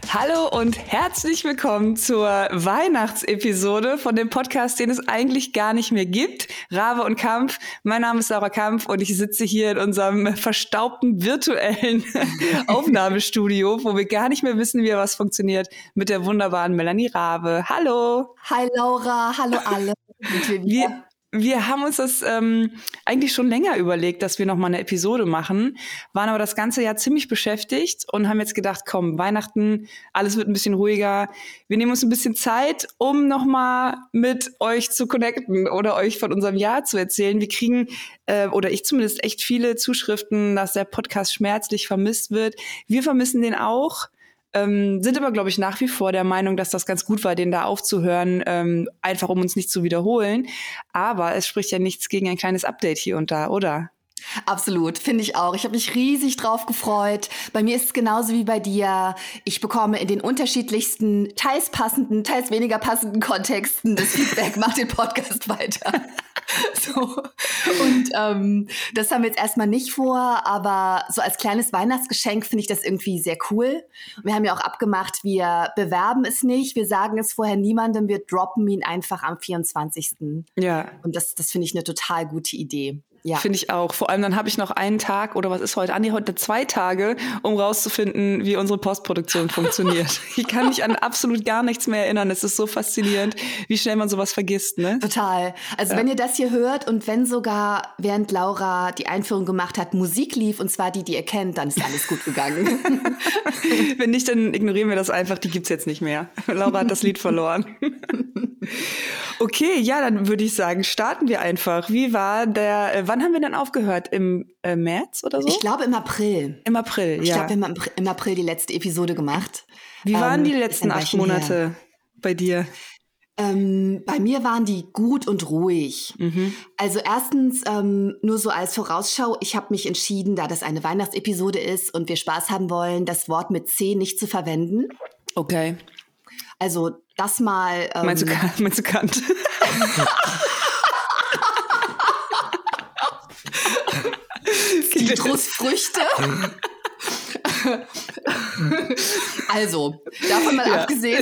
Hallo und herzlich willkommen zur Weihnachtsepisode von dem Podcast, den es eigentlich gar nicht mehr gibt. Rabe und Kampf. Mein Name ist Laura Kampf und ich sitze hier in unserem verstaubten virtuellen Aufnahmestudio, wo wir gar nicht mehr wissen, wie was funktioniert, mit der wunderbaren Melanie Rabe. Hallo. Hi Laura, hallo alle. Wir haben uns das eigentlich schon länger überlegt, dass wir noch mal eine Episode machen, waren aber das ganze Jahr ziemlich beschäftigt und haben jetzt gedacht, komm, Weihnachten, alles wird ein bisschen ruhiger. Wir nehmen uns ein bisschen Zeit, um noch mal mit euch zu connecten oder euch von unserem Jahr zu erzählen. Wir kriegen, oder ich zumindest, echt viele Zuschriften, dass der Podcast schmerzlich vermisst wird. Wir vermissen den auch. Sind aber, glaube ich, nach wie vor der Meinung, dass das ganz gut war, den da aufzuhören, einfach um uns nicht zu wiederholen. Aber es spricht ja nichts gegen ein kleines Update hier und da, oder? Absolut, finde ich auch. Ich habe mich riesig drauf gefreut. Bei mir ist es genauso wie bei dir. Ich bekomme in den unterschiedlichsten, teils passenden, teils weniger passenden Kontexten das Feedback, mach den Podcast weiter. So. Und das haben wir jetzt erstmal nicht vor, aber so als kleines Weihnachtsgeschenk finde ich das irgendwie sehr cool. Wir haben ja auch abgemacht, wir bewerben es nicht, wir sagen es vorher niemandem, wir droppen ihn einfach am 24. Ja. Und das finde ich eine total gute Idee. Ja. Finde ich auch. Vor allem dann habe ich noch einen Tag, oder was ist heute? Heute 2 Tage, um rauszufinden, wie unsere Postproduktion funktioniert. Ich kann mich an absolut gar nichts mehr erinnern. Es ist so faszinierend, wie schnell man sowas vergisst, ne? Total. Also wenn ihr das hier hört und wenn sogar, während Laura die Einführung gemacht hat, Musik lief, und zwar die ihr kennt, dann ist alles gut gegangen. Wenn nicht, dann ignorieren wir das einfach. Die gibt's jetzt nicht mehr. Laura hat das Lied verloren. Okay, ja, dann würde ich sagen, starten wir einfach. Wie war wann haben wir denn aufgehört? Im März oder so? Ich glaube im April. Im April, ja. Ich glaube, wir haben im April die letzte Episode gemacht. Wie waren die letzten 8 Monate bei dir? Bei mir waren die gut und ruhig. Mhm. Also erstens, nur so als Vorausschau, ich habe mich entschieden, da das eine Weihnachtsepisode ist und wir Spaß haben wollen, das Wort mit C nicht zu verwenden. Okay. Also das mal... Meinst du Kant? Zitrusfrüchte. Also, davon mal abgesehen.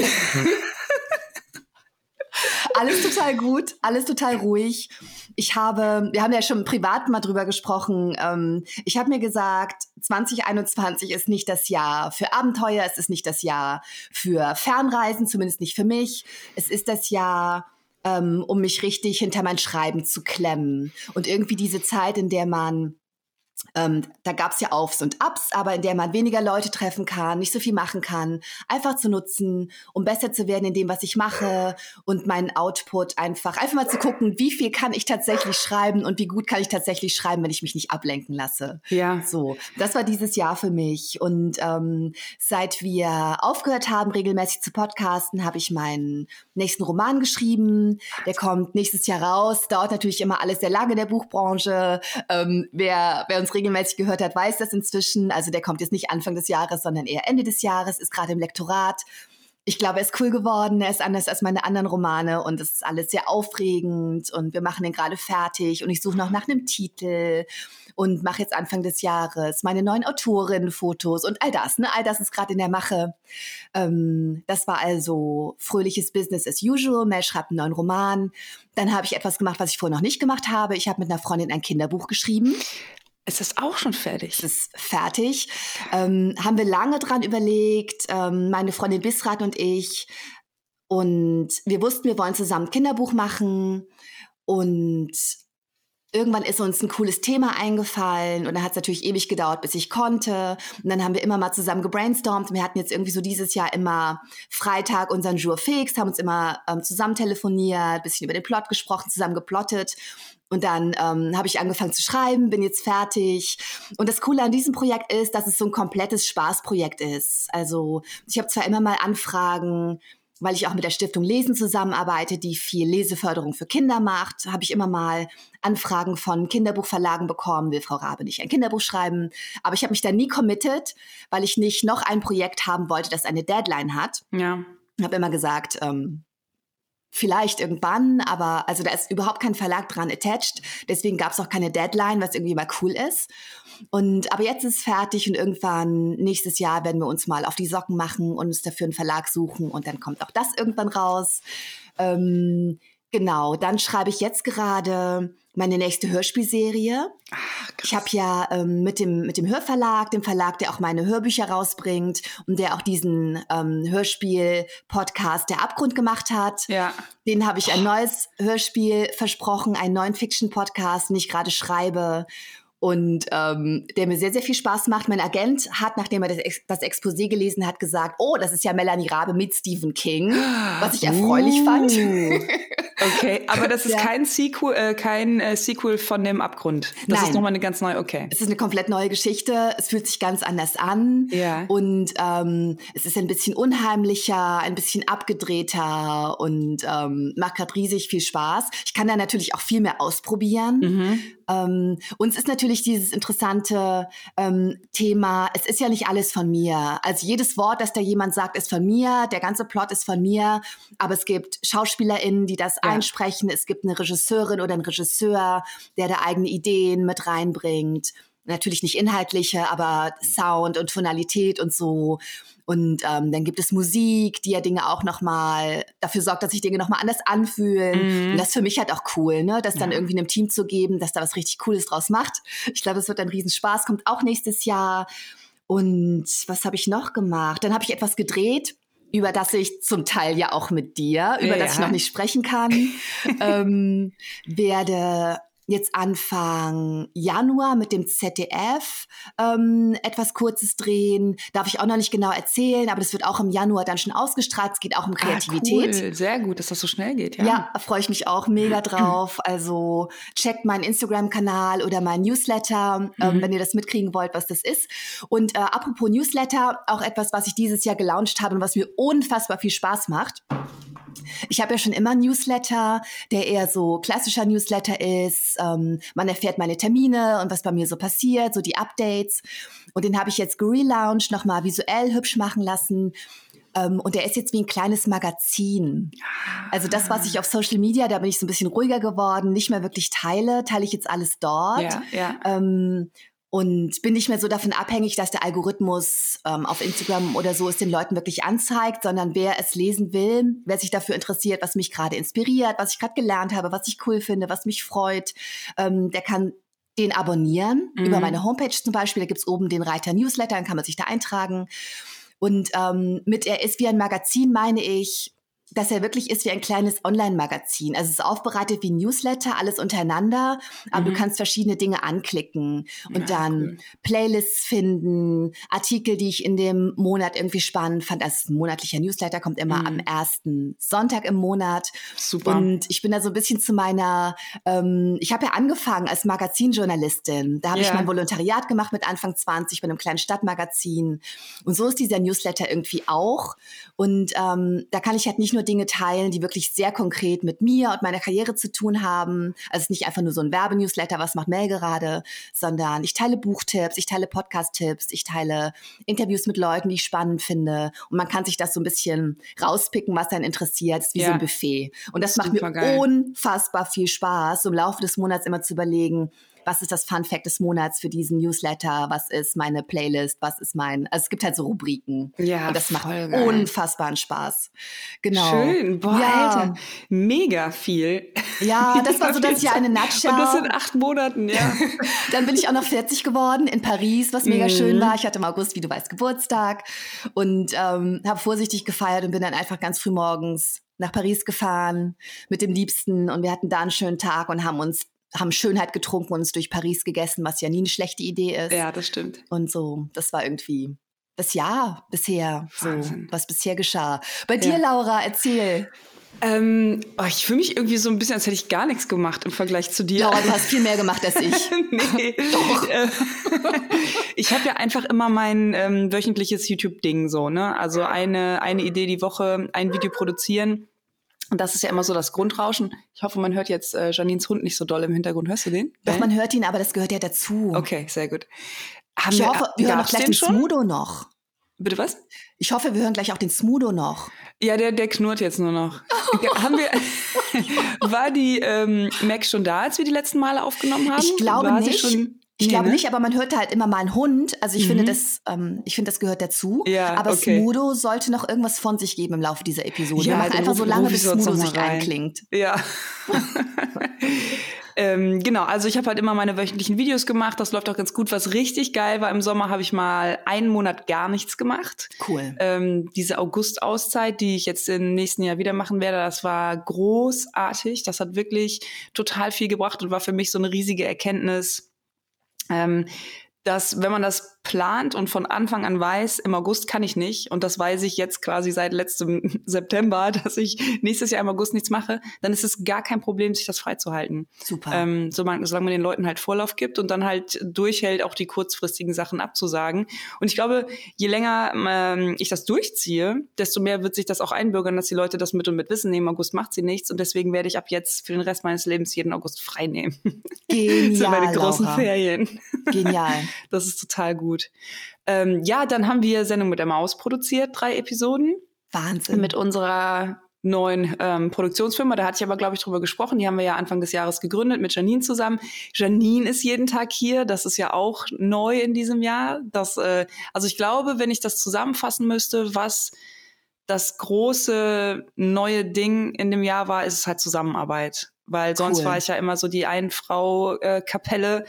Alles total gut, alles total ruhig. Wir haben ja schon privat mal drüber gesprochen. Ich habe mir gesagt, 2021 ist nicht das Jahr für Abenteuer, es ist nicht das Jahr für Fernreisen, zumindest nicht für mich. Es ist das Jahr, um mich richtig hinter mein Schreiben zu klemmen. Und irgendwie diese Zeit, in der man da gab es ja Aufs und Ups, aber in der man weniger Leute treffen kann, nicht so viel machen kann, einfach zu nutzen, um besser zu werden in dem, was ich mache und meinen Output einfach mal zu gucken, wie viel kann ich tatsächlich schreiben und wie gut kann ich tatsächlich schreiben, wenn ich mich nicht ablenken lasse. Ja. So, das war dieses Jahr für mich und seit wir aufgehört haben, regelmäßig zu podcasten, habe ich meinen nächsten Roman geschrieben. Der kommt nächstes Jahr raus. Dauert natürlich immer alles sehr lange in der Buchbranche. Wer uns regelmäßig gehört hat, weiß das inzwischen. Also der kommt jetzt nicht Anfang des Jahres, sondern eher Ende des Jahres, ist gerade im Lektorat. Ich glaube, er ist cool geworden, er ist anders als meine anderen Romane und es ist alles sehr aufregend und wir machen den gerade fertig und ich suche noch nach einem Titel und mache jetzt Anfang des Jahres meine neuen Autorinnenfotos und all das, ne? All das ist gerade in der Mache. Das war also fröhliches Business as usual. Mel schreibt einen neuen Roman. Dann habe ich etwas gemacht, was ich vorher noch nicht gemacht habe. Ich habe mit einer Freundin ein Kinderbuch geschrieben. Ist das auch schon fertig? Es ist fertig. Haben wir lange dran überlegt, meine Freundin Bisrat und ich. Und wir wussten, wir wollen zusammen ein Kinderbuch machen. Und irgendwann ist uns ein cooles Thema eingefallen. Und dann hat es natürlich ewig gedauert, bis ich konnte. Und dann haben wir immer mal zusammen gebrainstormt. Wir hatten jetzt irgendwie so dieses Jahr immer Freitag unseren Jour fix, haben uns immer zusammen telefoniert, bisschen über den Plot gesprochen, zusammen geplottet. Und dann habe ich angefangen zu schreiben, bin jetzt fertig. Und das Coole an diesem Projekt ist, dass es so ein komplettes Spaßprojekt ist. Also ich habe zwar immer mal Anfragen, weil ich auch mit der Stiftung Lesen zusammenarbeite, die viel Leseförderung für Kinder macht, habe ich immer mal Anfragen von Kinderbuchverlagen bekommen, will Frau Rabe nicht ein Kinderbuch schreiben. Aber ich habe mich da nie committed, weil ich nicht noch ein Projekt haben wollte, das eine Deadline hat. Ja. Ich habe immer gesagt, vielleicht irgendwann, aber also da ist überhaupt kein Verlag dran attached. Deswegen gab es auch keine Deadline, was irgendwie mal cool ist. Aber jetzt ist es fertig und irgendwann nächstes Jahr werden wir uns mal auf die Socken machen und uns dafür einen Verlag suchen und dann kommt auch das irgendwann raus. Genau, dann schreibe ich jetzt gerade meine nächste Hörspielserie. Ach, krass. Ich habe ja mit dem Hörverlag, dem Verlag, der auch meine Hörbücher rausbringt und der auch diesen Hörspiel-Podcast Der Abgrund gemacht hat. Ja. Den habe ich ein neues Hörspiel versprochen, einen neuen Fiction-Podcast, den ich gerade schreibe. Und der mir sehr, sehr viel Spaß macht. Mein Agent hat, nachdem er das Exposé gelesen hat, gesagt, oh, das ist ja Melanie Rabe mit Stephen King, was ich erfreulich fand. Okay, aber das ist kein Sequel von dem Abgrund. Das ist nochmal eine ganz neue, okay. Es ist eine komplett neue Geschichte. Es fühlt sich ganz anders an. Ja. Und es ist ein bisschen unheimlicher, ein bisschen abgedrehter und macht gerade riesig viel Spaß. Ich kann da natürlich auch viel mehr ausprobieren. Und es ist natürlich dieses interessante Thema, es ist ja nicht alles von mir. Also jedes Wort, das da jemand sagt, ist von mir, der ganze Plot ist von mir, aber es gibt SchauspielerInnen, die das einsprechen, es gibt eine Regisseurin oder einen Regisseur, der da eigene Ideen mit reinbringt. Natürlich nicht inhaltliche, aber Sound und Tonalität und so. Und dann gibt es Musik, die ja Dinge auch nochmal dafür sorgt, dass sich Dinge nochmal anders anfühlen. Und das ist für mich halt auch cool, ne? Das dann irgendwie einem Team zu geben, dass da was richtig Cooles draus macht. Ich glaube, es wird ein Riesenspaß, kommt auch nächstes Jahr. Und was habe ich noch gemacht? Dann habe ich etwas gedreht, über das ich zum Teil ja auch mit dir, über das ich noch nicht sprechen kann, werde jetzt Anfang Januar mit dem ZDF etwas Kurzes drehen. Darf ich auch noch nicht genau erzählen, aber das wird auch im Januar dann schon ausgestrahlt. Es geht auch um Kreativität. Cool. Sehr gut, dass das so schnell geht. Ja, freue ich mich auch mega drauf. Also checkt meinen Instagram-Kanal oder meinen Newsletter, wenn ihr das mitkriegen wollt, was das ist. Und apropos Newsletter, auch etwas, was ich dieses Jahr gelauncht habe und was mir unfassbar viel Spaß macht. Ich habe ja schon immer einen Newsletter, der eher so klassischer Newsletter ist. Man erfährt meine Termine und was bei mir so passiert, so die Updates. Und den habe ich jetzt gelauncht, nochmal visuell hübsch machen lassen. Und der ist jetzt wie ein kleines Magazin. Also das, was ich auf Social Media, da bin ich so ein bisschen ruhiger geworden, nicht mehr wirklich teile ich jetzt alles dort. Und bin nicht mehr so davon abhängig, dass der Algorithmus auf Instagram oder so es den Leuten wirklich anzeigt, sondern wer es lesen will, wer sich dafür interessiert, was mich gerade inspiriert, was ich gerade gelernt habe, was ich cool finde, was mich freut, der kann den abonnieren. Über meine Homepage zum Beispiel, da gibt's oben den Reiter Newsletter, dann kann man sich da eintragen. Und mit er ist wie ein Magazin meine ich, dass er wirklich ist wie ein kleines Online-Magazin. Also es ist aufbereitet wie ein Newsletter, alles untereinander, aber du kannst verschiedene Dinge anklicken und dann Playlists finden, Artikel, die ich in dem Monat irgendwie spannend fand. Also es ist ein monatlicher Newsletter, kommt immer am ersten Sonntag im Monat. Super. Und ich bin da so ein bisschen zu meiner, ich habe ja angefangen als Magazinjournalistin. Da habe ich mein Volontariat gemacht mit Anfang 20 bei einem kleinen Stadtmagazin. Und so ist dieser Newsletter irgendwie auch. Und da kann ich halt nicht nur Dinge teilen, die wirklich sehr konkret mit mir und meiner Karriere zu tun haben. Also es ist nicht einfach nur so ein Werbenewsletter, was macht Mel gerade, sondern ich teile Buchtipps, ich teile Podcast-Tipps, ich teile Interviews mit Leuten, die ich spannend finde. Und man kann sich das so ein bisschen rauspicken, was einen interessiert. Es ist wie so ein Buffet. Und das macht mir unfassbar viel Spaß, so im Laufe des Monats immer zu überlegen, was ist das Fun Fact des Monats für diesen Newsletter, was ist meine Playlist, also es gibt halt so Rubriken. Ja, und das macht unfassbaren Spaß. Genau. Schön, boah, Alter, mega viel. Ja, das war so das Jahr eine Nutshell. Und das in 8 Monaten, ja. Dann bin ich auch noch 40 geworden in Paris, was mega schön war. Ich hatte im August, wie du weißt, Geburtstag und habe vorsichtig gefeiert und bin dann einfach ganz früh morgens nach Paris gefahren mit dem Liebsten und wir hatten da einen schönen Tag und haben Schönheit getrunken und uns durch Paris gegessen, was ja nie eine schlechte Idee ist. Ja, das stimmt. Und so, das war irgendwie das Jahr bisher, so, was bisher geschah. Bei dir, Laura, erzähl. Ich fühle mich irgendwie so ein bisschen, als hätte ich gar nichts gemacht im Vergleich zu dir. Laura, du hast viel mehr gemacht als ich. Nee. Doch. Ich habe ja einfach immer mein wöchentliches YouTube-Ding so, ne? Also eine Idee die Woche, ein Video produzieren. Und das ist ja immer so das Grundrauschen. Ich hoffe, man hört jetzt Janines Hund nicht so doll im Hintergrund. Hörst du den? Doch, man hört ihn, aber das gehört ja dazu. Okay, sehr gut. Ich hoffe, wir hören noch gleich den Smudo noch. Bitte was? Ich hoffe, wir hören gleich auch den Smudo noch. Ja, der knurrt jetzt nur noch. War die Max schon da, als wir die letzten Male aufgenommen haben? Ich glaube war nicht. Ich glaube nicht, aber man hört halt immer mal einen Hund. Also ich finde, das gehört dazu. Ja, aber okay. Smudo sollte noch irgendwas von sich geben im Laufe dieser Episode. Ja, wir machen einfach so lange, bis Smudo sich einklingt. Ja. Genau, also ich habe halt immer meine wöchentlichen Videos gemacht. Das läuft auch ganz gut. Was richtig geil war, im Sommer habe ich mal einen Monat gar nichts gemacht. Cool. Diese August-Auszeit, die ich jetzt im nächsten Jahr wieder machen werde, das war großartig. Das hat wirklich total viel gebracht und war für mich so eine riesige Erkenntnis, dass wenn man das plant und von Anfang an weiß, im August kann ich nicht, und das weiß ich jetzt quasi seit letztem September, dass ich nächstes Jahr im August nichts mache, dann ist es gar kein Problem, sich das freizuhalten. Super. Solange man den Leuten halt Vorlauf gibt und dann halt durchhält, auch die kurzfristigen Sachen abzusagen. Und ich glaube, je länger ich das durchziehe, desto mehr wird sich das auch einbürgern, dass die Leute das mit und mit wissen, nee, im August macht sie nichts, und deswegen werde ich ab jetzt für den Rest meines Lebens jeden August frei nehmen. Genial, das sind meine großen Laura. Ferien. Genial. Das ist total gut. Ja, dann haben wir Sendung mit der Maus produziert, 3 Episoden. Wahnsinn. Mit unserer neuen Produktionsfirma. Da hatte ich aber, glaube ich, drüber gesprochen. Die haben wir ja Anfang des Jahres gegründet mit Janine zusammen. Janine ist jeden Tag hier. Das ist ja auch neu in diesem Jahr. Also ich glaube, wenn ich das zusammenfassen müsste, was das große neue Ding in dem Jahr war, ist es halt Zusammenarbeit. Weil sonst war ich ja immer so die Ein-Frau-Kapelle,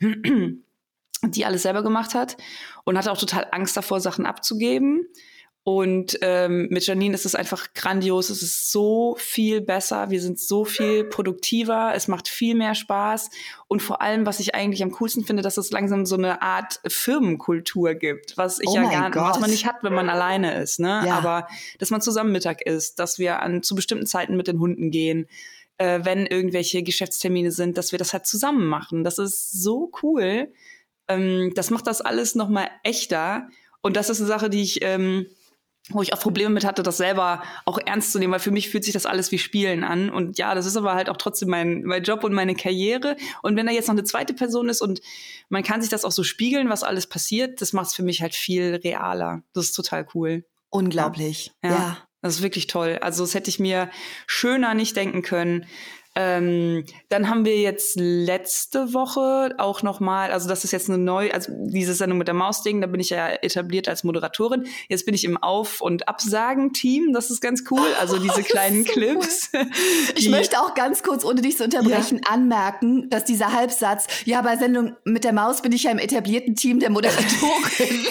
die alles selber gemacht hat, und hatte auch total Angst davor, Sachen abzugeben. Und mit Janine ist es einfach grandios. Es ist so viel besser. Wir sind so viel produktiver. Es macht viel mehr Spaß. Und vor allem, was ich eigentlich am coolsten finde, dass es langsam so eine Art Firmenkultur gibt, was ich was man nicht hat, wenn man alleine ist. Ne? Ja. Aber dass man zusammen Mittag isst, dass wir zu bestimmten Zeiten mit den Hunden gehen, wenn irgendwelche Geschäftstermine sind, dass wir das halt zusammen machen. Das ist so cool. Das macht das alles noch mal echter. Und das ist eine Sache, wo ich auch Probleme mit hatte, das selber auch ernst zu nehmen, weil für mich fühlt sich das alles wie Spielen an. Und ja, das ist aber halt auch trotzdem mein Job und meine Karriere. Und wenn da jetzt noch eine zweite Person ist und man kann sich das auch so spiegeln, was alles passiert, das macht es für mich halt viel realer. Das ist total cool. Unglaublich. Ja. Das ist wirklich toll. Also das hätte ich mir schöner nicht denken können. Dann haben wir jetzt letzte Woche auch nochmal, also das ist jetzt eine neue, also diese Sendung mit der Maus-Ding, da bin ich ja etabliert als Moderatorin. Jetzt bin ich im Auf- und Absagen-Team, das ist ganz cool, also diese kleinen Clips. Ich möchte auch ganz kurz, ohne dich zu unterbrechen, anmerken, dass dieser Halbsatz, ja, bei Sendung mit der Maus bin ich ja im etablierten Team der Moderatorin.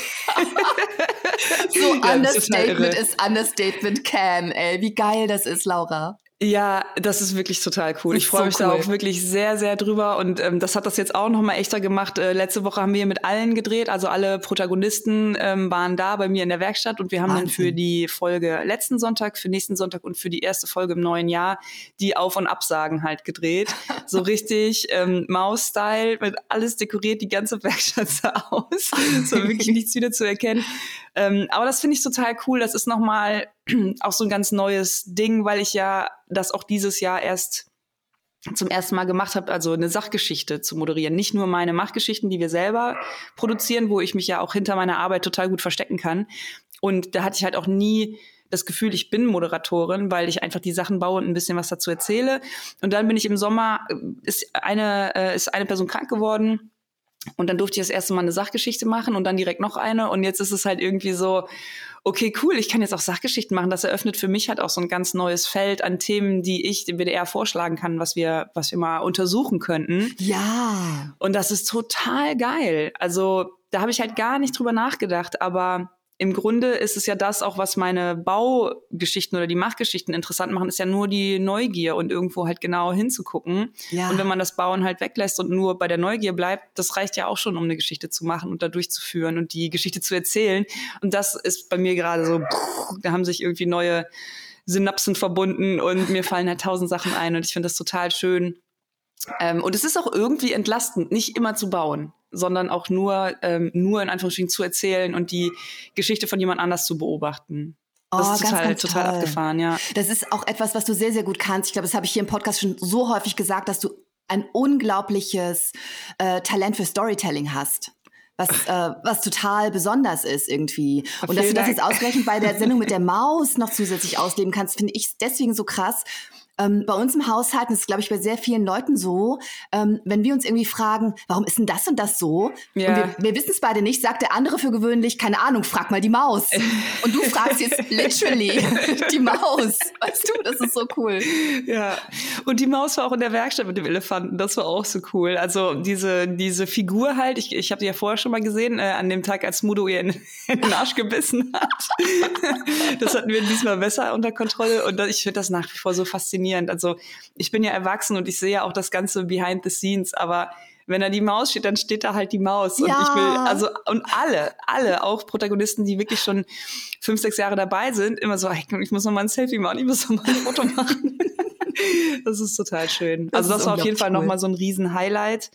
So Understatement ist Understatement can, ey. Wie geil das ist, Laura. Ja, das ist wirklich total cool. Ich freue mich da auch wirklich sehr, sehr drüber. Und das hat das jetzt auch noch mal echter gemacht. Letzte Woche haben wir mit allen gedreht. Also alle Protagonisten waren da bei mir in der Werkstatt. Und wir haben dann für die Folge letzten Sonntag, für nächsten Sonntag und für die erste Folge im neuen Jahr die Auf- und Absagen halt gedreht. So richtig Maus-Style, mit alles dekoriert, die ganze Werkstatt sah aus. So wirklich nichts wieder zu erkennen. Aber das finde ich total cool. Das ist nochmal auch so ein ganz neues Ding, weil ich ja das auch dieses Jahr erst zum ersten Mal gemacht habe, also eine Sachgeschichte zu moderieren. Nicht nur meine Machgeschichten, die wir selber produzieren, wo ich mich ja auch hinter meiner Arbeit total gut verstecken kann. Und da hatte ich halt auch nie das Gefühl, ich bin Moderatorin, weil ich einfach die Sachen baue und ein bisschen was dazu erzähle. Und dann bin ich im Sommer, ist eine Person krank geworden. Und dann durfte ich das erste Mal eine Sachgeschichte machen und dann direkt noch eine. Und jetzt ist es halt irgendwie so, okay, cool, ich kann jetzt auch Sachgeschichten machen. Das eröffnet für mich halt auch so ein ganz neues Feld an Themen, die ich dem WDR vorschlagen kann, was wir mal untersuchen könnten. Ja. Und das ist total geil. Also da habe ich halt gar nicht drüber nachgedacht, aber im Grunde ist es ja das auch, was meine Baugeschichten oder die Machgeschichten interessant machen, ist ja nur die Neugier und irgendwo halt genau hinzugucken. Ja. Und wenn man das Bauen halt weglässt und nur bei der Neugier bleibt, das reicht ja auch schon, um eine Geschichte zu machen und da durchzuführen und die Geschichte zu erzählen. Und das ist bei mir gerade so, da haben sich irgendwie neue Synapsen verbunden und mir fallen halt 1000 Sachen ein und ich finde das total schön. Und es ist auch irgendwie entlastend, nicht immer zu bauen, sondern auch nur in Anführungsstrichen zu erzählen und die Geschichte von jemand anders zu beobachten. Das ist total abgefahren, ja. Das ist auch etwas, was du sehr, sehr gut kannst. Ich glaube, das habe ich hier im Podcast schon so häufig gesagt, dass du ein unglaubliches Talent für Storytelling hast. was total besonders ist irgendwie. Und dass du das Dank. jetzt ausgerechnet bei der Sendung mit der Maus noch zusätzlich ausleben kannst, finde ich deswegen so krass. Bei uns im Haushalt, das ist, glaube ich, bei sehr vielen Leuten so, wenn wir uns irgendwie fragen, warum ist denn das und das so? Ja. Und wir wissen es beide nicht, sagt der andere für gewöhnlich, keine Ahnung, frag mal die Maus. Und du fragst jetzt literally die Maus. Weißt du, das ist so cool. Ja, und die Maus war auch in der Werkstatt mit dem Elefanten, das war auch so cool. Also diese Figur halt, ich habe die ja vorher schon mal gesehen, an dem Tag, als Mudo ihr in den Arsch gebissen hat. Das hatten wir diesmal besser unter Kontrolle und ich finde das nach wie vor so faszinierend. Also ich bin ja erwachsen und ich sehe ja auch das Ganze behind the scenes, aber wenn da die Maus steht, dann steht da halt die Maus. Und ich will, und alle, auch Protagonisten, die wirklich schon 5, 6 Jahre dabei sind, immer so, ich muss noch mal ein Selfie machen, ich muss noch mal ein Foto machen. Das ist total schön. Also das war auf jeden Fall noch mal so ein Riesen-Highlight.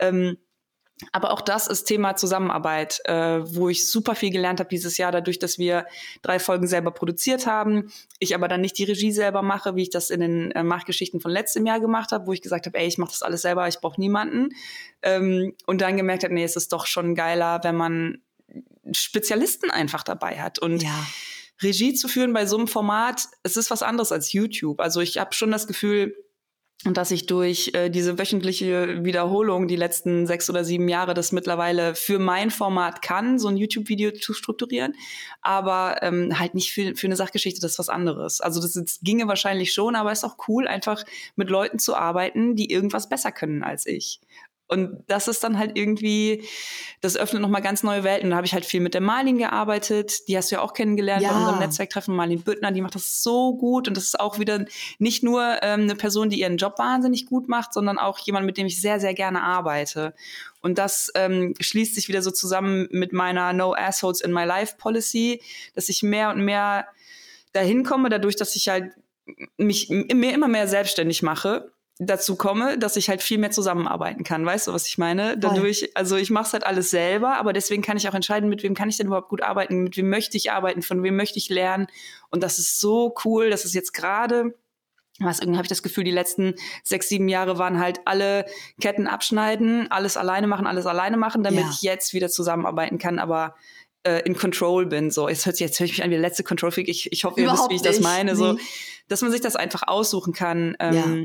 Aber auch das ist Thema Zusammenarbeit, wo ich super viel gelernt habe dieses Jahr, dadurch, dass wir 3 Folgen selber produziert haben. Ich aber dann nicht die Regie selber mache, wie ich das in den Machgeschichten von letztem Jahr gemacht habe, wo ich gesagt habe, ich mache das alles selber, ich brauche niemanden. Und dann gemerkt habe, es ist doch schon geiler, wenn man Spezialisten einfach dabei hat. Und Regie zu führen bei so einem Format, es ist was anderes als YouTube. Also ich habe schon das Gefühl, und dass ich durch diese wöchentliche Wiederholung die letzten 6 oder 7 Jahre das mittlerweile für mein Format kann, so ein YouTube-Video zu strukturieren, aber halt nicht für eine Sachgeschichte, das ist was anderes. Also das ginge wahrscheinlich schon, aber es ist auch cool, einfach mit Leuten zu arbeiten, die irgendwas besser können als ich. Und das ist dann halt irgendwie, das öffnet nochmal ganz neue Welten. Da habe ich halt viel mit der Marlin gearbeitet. Die hast du ja auch kennengelernt bei unserem Netzwerktreffen. Marlin Büttner, die macht das so gut. Und das ist auch wieder nicht nur eine Person, die ihren Job wahnsinnig gut macht, sondern auch jemand, mit dem ich sehr, sehr gerne arbeite. Und das schließt sich wieder so zusammen mit meiner No Assholes in My Life Policy, dass ich mehr und mehr dahin komme, dadurch, dass ich halt mich immer mehr selbstständig mache, dazu komme, dass ich halt viel mehr zusammenarbeiten kann. Weißt du, was ich meine? Dadurch, also ich mache es halt alles selber, aber deswegen kann ich auch entscheiden, mit wem kann ich denn überhaupt gut arbeiten, mit wem möchte ich arbeiten, von wem möchte ich lernen. Und das ist so cool, dass es jetzt gerade, irgendwie habe ich das Gefühl, die letzten 6, 7 Jahre waren halt alle Ketten abschneiden, alles alleine machen, damit ich jetzt wieder zusammenarbeiten kann, aber in Control bin. So, jetzt höre ich mich an wie der letzte Control-Freak. Ich hoffe, ihr wisst, wie ich das meine. So, dass man sich das einfach aussuchen kann.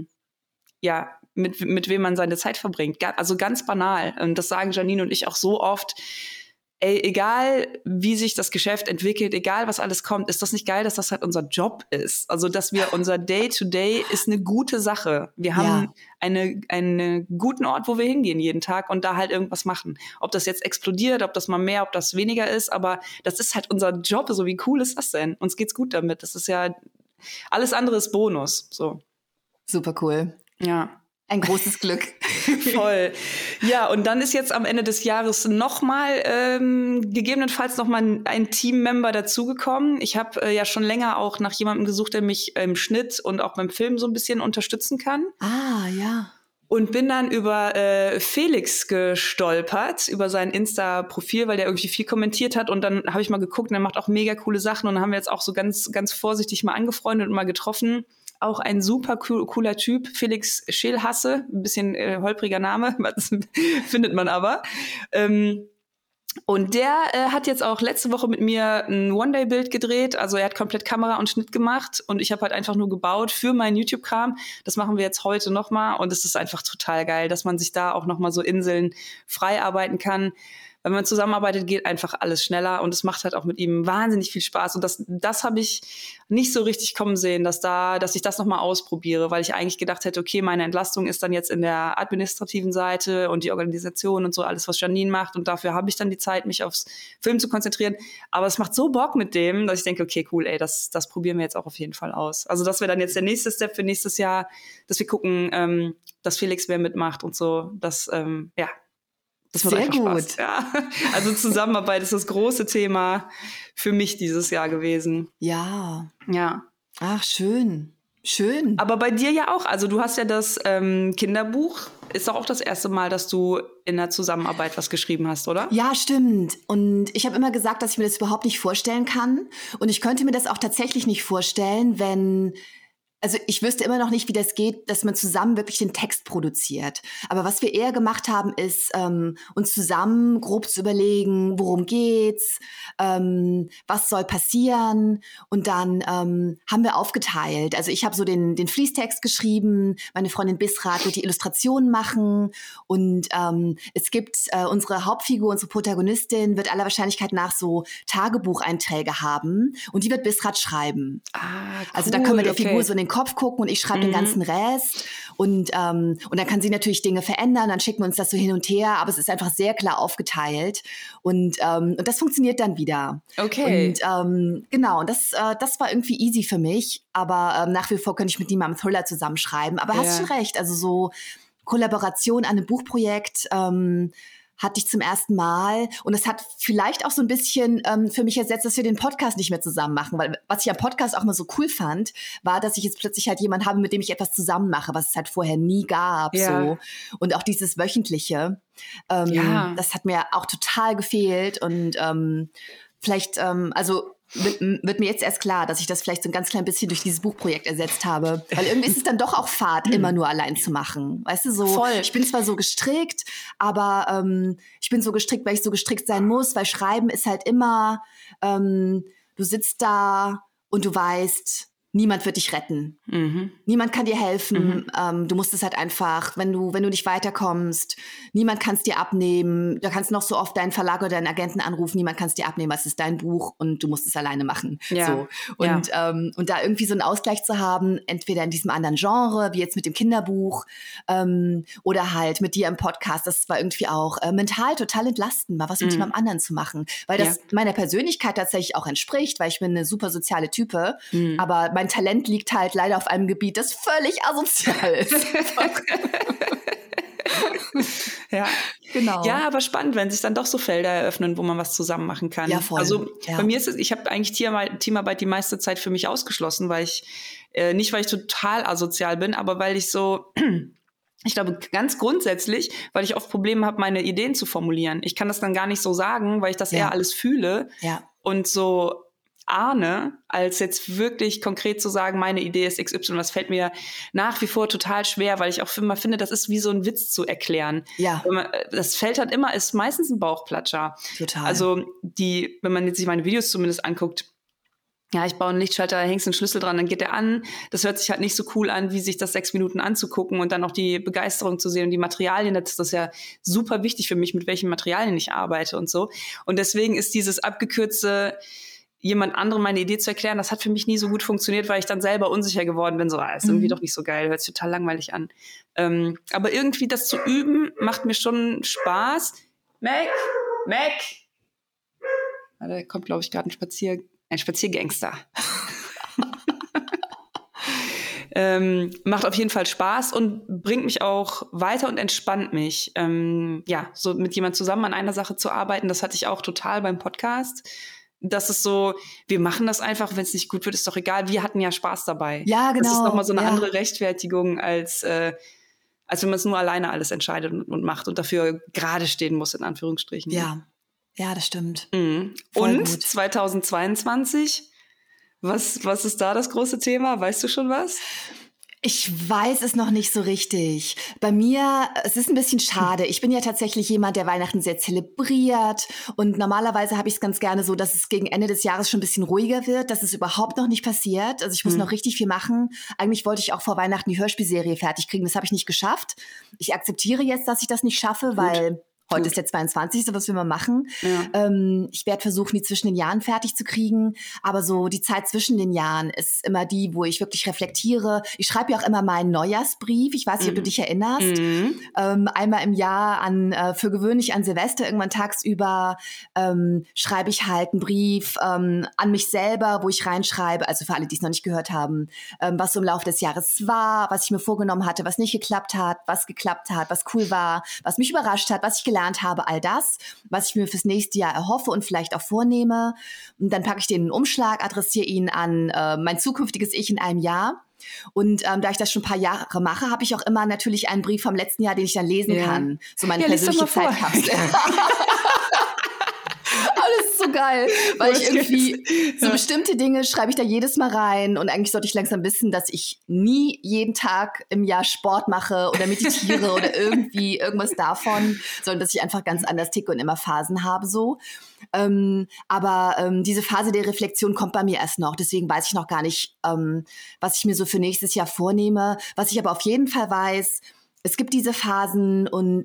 Mit wem man seine Zeit verbringt. Also ganz banal. Und das sagen Janine und ich auch so oft. Egal wie sich das Geschäft entwickelt, egal was alles kommt, ist das nicht geil, dass das halt unser Job ist. Also dass wir unser Day-to-Day ist eine gute Sache. Wir haben einen guten Ort, wo wir hingehen jeden Tag und da halt irgendwas machen. Ob das jetzt explodiert, ob das mal mehr, ob das weniger ist, aber das ist halt unser Job. So wie cool ist das denn? Uns geht's gut damit. Das ist ja, alles andere ist Bonus. So. Super cool. Ja. Ein großes Glück. Voll. Ja, und dann ist jetzt am Ende des Jahres gegebenenfalls nochmal ein Teammember dazugekommen. Ich habe ja schon länger auch nach jemandem gesucht, der mich im Schnitt und auch beim Film so ein bisschen unterstützen kann. Ah, ja. Und bin dann über Felix gestolpert, über sein Insta-Profil, weil der irgendwie viel kommentiert hat. Und dann habe ich mal geguckt und er macht auch mega coole Sachen. Und dann haben wir jetzt auch so ganz, ganz vorsichtig mal angefreundet und mal getroffen. Auch ein super cooler Typ, Felix Schälhasse, ein bisschen holpriger Name, das findet man aber. Und der hat jetzt auch letzte Woche mit mir ein One-Day-Bild gedreht. Also er hat komplett Kamera und Schnitt gemacht und ich habe halt einfach nur gebaut für meinen YouTube-Kram. Das machen wir jetzt heute nochmal und es ist einfach total geil, dass man sich da auch nochmal so Inseln frei arbeiten kann. Wenn man zusammenarbeitet, geht einfach alles schneller und es macht halt auch mit ihm wahnsinnig viel Spaß. Und das habe ich nicht so richtig kommen sehen, dass ich das nochmal ausprobiere, weil ich eigentlich gedacht hätte, okay, meine Entlastung ist dann jetzt in der administrativen Seite und die Organisation und so, alles, was Janine macht. Und dafür habe ich dann die Zeit, mich aufs Film zu konzentrieren. Aber es macht so Bock mit dem, dass ich denke, okay, cool, das probieren wir jetzt auch auf jeden Fall aus. Also das wäre dann jetzt der nächste Step für nächstes Jahr, dass wir gucken, dass Felix mehr mitmacht und so, das macht sehr gut. Spaß. Ja. Also Zusammenarbeit ist das große Thema für mich dieses Jahr gewesen. Ja. Ja. Ach, schön. Schön. Aber bei dir ja auch. Also du hast ja das Kinderbuch. Ist doch auch das erste Mal, dass du in der Zusammenarbeit was geschrieben hast, oder? Ja, stimmt. Und ich habe immer gesagt, dass ich mir das überhaupt nicht vorstellen kann. Und ich könnte mir das auch tatsächlich nicht vorstellen, wenn Also ich wüsste immer noch nicht, wie das geht, dass man zusammen wirklich den Text produziert. Aber was wir eher gemacht haben, ist, uns zusammen grob zu überlegen, worum geht's, was soll passieren. Und dann haben wir aufgeteilt. Also ich habe so den Fließtext geschrieben, meine Freundin Bisrat wird die Illustrationen machen. Und es gibt unsere Hauptfigur, unsere Protagonistin, wird aller Wahrscheinlichkeit nach so Tagebucheinträge haben. Und die wird Bisrat schreiben. Ah, cool, also da können wir der Figur so in den Kopf gucken und ich schreibe den ganzen Rest und dann kann sie natürlich Dinge verändern, dann schicken wir uns das so hin und her, aber es ist einfach sehr klar aufgeteilt und das funktioniert dann wieder. Okay. Und genau, und das war irgendwie easy für mich, aber nach wie vor könnte ich mit niemandem Thriller zusammenschreiben, aber hast schon recht, also so Kollaboration an einem Buchprojekt hatte ich zum ersten Mal. Und es hat vielleicht auch so ein bisschen für mich ersetzt, dass wir den Podcast nicht mehr zusammen machen. Weil was ich am Podcast auch mal so cool fand, war, dass ich jetzt plötzlich halt jemanden habe, mit dem ich etwas zusammen mache, was es halt vorher nie gab. Ja. So. Und auch dieses Wöchentliche, das hat mir auch total gefehlt. Und vielleicht, also wird mir jetzt erst klar, dass ich das vielleicht so ein ganz klein bisschen durch dieses Buchprojekt ersetzt habe. Weil irgendwie ist es dann doch auch Fad, immer nur allein zu machen. Weißt du, so, Voll. Ich bin zwar so gestrickt, aber ich bin so gestrickt, weil ich so gestrickt sein muss, weil Schreiben ist halt immer, du sitzt da und du weißt, niemand wird dich retten. Niemand kann dir helfen. Du musst es halt einfach, wenn du nicht weiterkommst, niemand kann es dir abnehmen. Du kannst noch so oft deinen Verlag oder deinen Agenten anrufen, niemand kann es dir abnehmen, es ist dein Buch und du musst es alleine machen. Ja. So. Und da irgendwie so einen Ausgleich zu haben, entweder in diesem anderen Genre, wie jetzt mit dem Kinderbuch, oder halt mit dir im Podcast, das war irgendwie auch mental total entlastend, mal was mit jemandem anderen zu machen. Weil das meiner Persönlichkeit tatsächlich auch entspricht, weil ich bin eine super soziale Type, aber mein Talent liegt halt leider auf einem Gebiet, das völlig asozial ist. Ja, genau. Ja, aber spannend, wenn sich dann doch so Felder eröffnen, wo man was zusammen machen kann. Ja, voll. Also bei mir ist es, ich habe eigentlich Teamarbeit die meiste Zeit für mich ausgeschlossen, weil ich, nicht weil ich total asozial bin, aber weil ich so, ich glaube ganz grundsätzlich, weil ich oft Probleme habe, meine Ideen zu formulieren. Ich kann das dann gar nicht so sagen, weil ich das eher alles fühle und so ahne, als jetzt wirklich konkret zu sagen, meine Idee ist XY. Das fällt mir nach wie vor total schwer, weil ich auch immer finde, das ist wie so ein Witz zu erklären. Ja. Das fällt halt immer, ist meistens ein Bauchplatscher. Total. Also wenn man jetzt sich meine Videos zumindest anguckt, ja, ich baue einen Lichtschalter, da hängst einen Schlüssel dran, dann geht der an. Das hört sich halt nicht so cool an, wie sich das 6 Minuten anzugucken und dann auch die Begeisterung zu sehen und die Materialien. Das ist ja super wichtig für mich, mit welchen Materialien ich arbeite und so. Und deswegen ist dieses abgekürzte, jemand anderem meine Idee zu erklären, das hat für mich nie so gut funktioniert, weil ich dann selber unsicher geworden bin. So, ist irgendwie doch nicht so geil, hört sich total langweilig an. Aber irgendwie das zu üben, macht mir schon Spaß. Mac! Da kommt, glaube ich, gerade ein Spaziergangster. Macht auf jeden Fall Spaß und bringt mich auch weiter und entspannt mich. So mit jemand zusammen an einer Sache zu arbeiten, das hatte ich auch total beim Podcast. Das ist so, wir machen das einfach, wenn es nicht gut wird, ist doch egal. Wir hatten ja Spaß dabei. Ja, genau. Das ist nochmal so eine andere Rechtfertigung, als wenn man es nur alleine alles entscheidet und macht und dafür gerade stehen muss, in Anführungsstrichen. Ja, das stimmt. Und gut. 2022, was ist da das große Thema? Weißt du schon was? Ich weiß es noch nicht so richtig. Bei mir, es ist ein bisschen schade. Ich bin ja tatsächlich jemand, der Weihnachten sehr zelebriert. Und normalerweise habe ich es ganz gerne so, dass es gegen Ende des Jahres schon ein bisschen ruhiger wird. Das ist überhaupt noch nicht passiert. Also ich muss noch richtig viel machen. Eigentlich wollte ich auch vor Weihnachten die Hörspielserie fertig kriegen. Das habe ich nicht geschafft. Ich akzeptiere jetzt, dass ich das nicht schaffe, weil heute ist der 22. Was will man machen? Ja. Ich werde versuchen, die zwischen den Jahren fertig zu kriegen. Aber so die Zeit zwischen den Jahren ist immer die, wo ich wirklich reflektiere. Ich schreibe ja auch immer meinen Neujahrsbrief. Ich weiß nicht, ob du dich erinnerst. Einmal im Jahr für gewöhnlich an Silvester, irgendwann tagsüber, schreibe ich halt einen Brief an mich selber, wo ich reinschreibe, also für alle, die es noch nicht gehört haben, was so im Laufe des Jahres war, was ich mir vorgenommen hatte, was nicht geklappt hat, was geklappt hat, was cool war, was mich überrascht hat, was ich gelernt habe, all das, was ich mir fürs nächste Jahr erhoffe und vielleicht auch vornehme. Und dann packe ich den in einen Umschlag, adressiere ihn an mein zukünftiges Ich in einem Jahr. Und da ich das schon ein paar Jahre mache, habe ich auch immer natürlich einen Brief vom letzten Jahr, den ich dann lesen kann. So meine persönliche Zeitkapsel. Aber das ist so geil, weil ich irgendwie so bestimmte Dinge schreibe ich da jedes Mal rein und eigentlich sollte ich langsam wissen, dass ich nie jeden Tag im Jahr Sport mache oder meditiere oder irgendwie irgendwas davon, sondern dass ich einfach ganz anders ticke und immer Phasen habe so. Aber diese Phase der Reflexion kommt bei mir erst noch, deswegen weiß ich noch gar nicht, was ich mir so für nächstes Jahr vornehme. Was ich aber auf jeden Fall weiß, es gibt diese Phasen und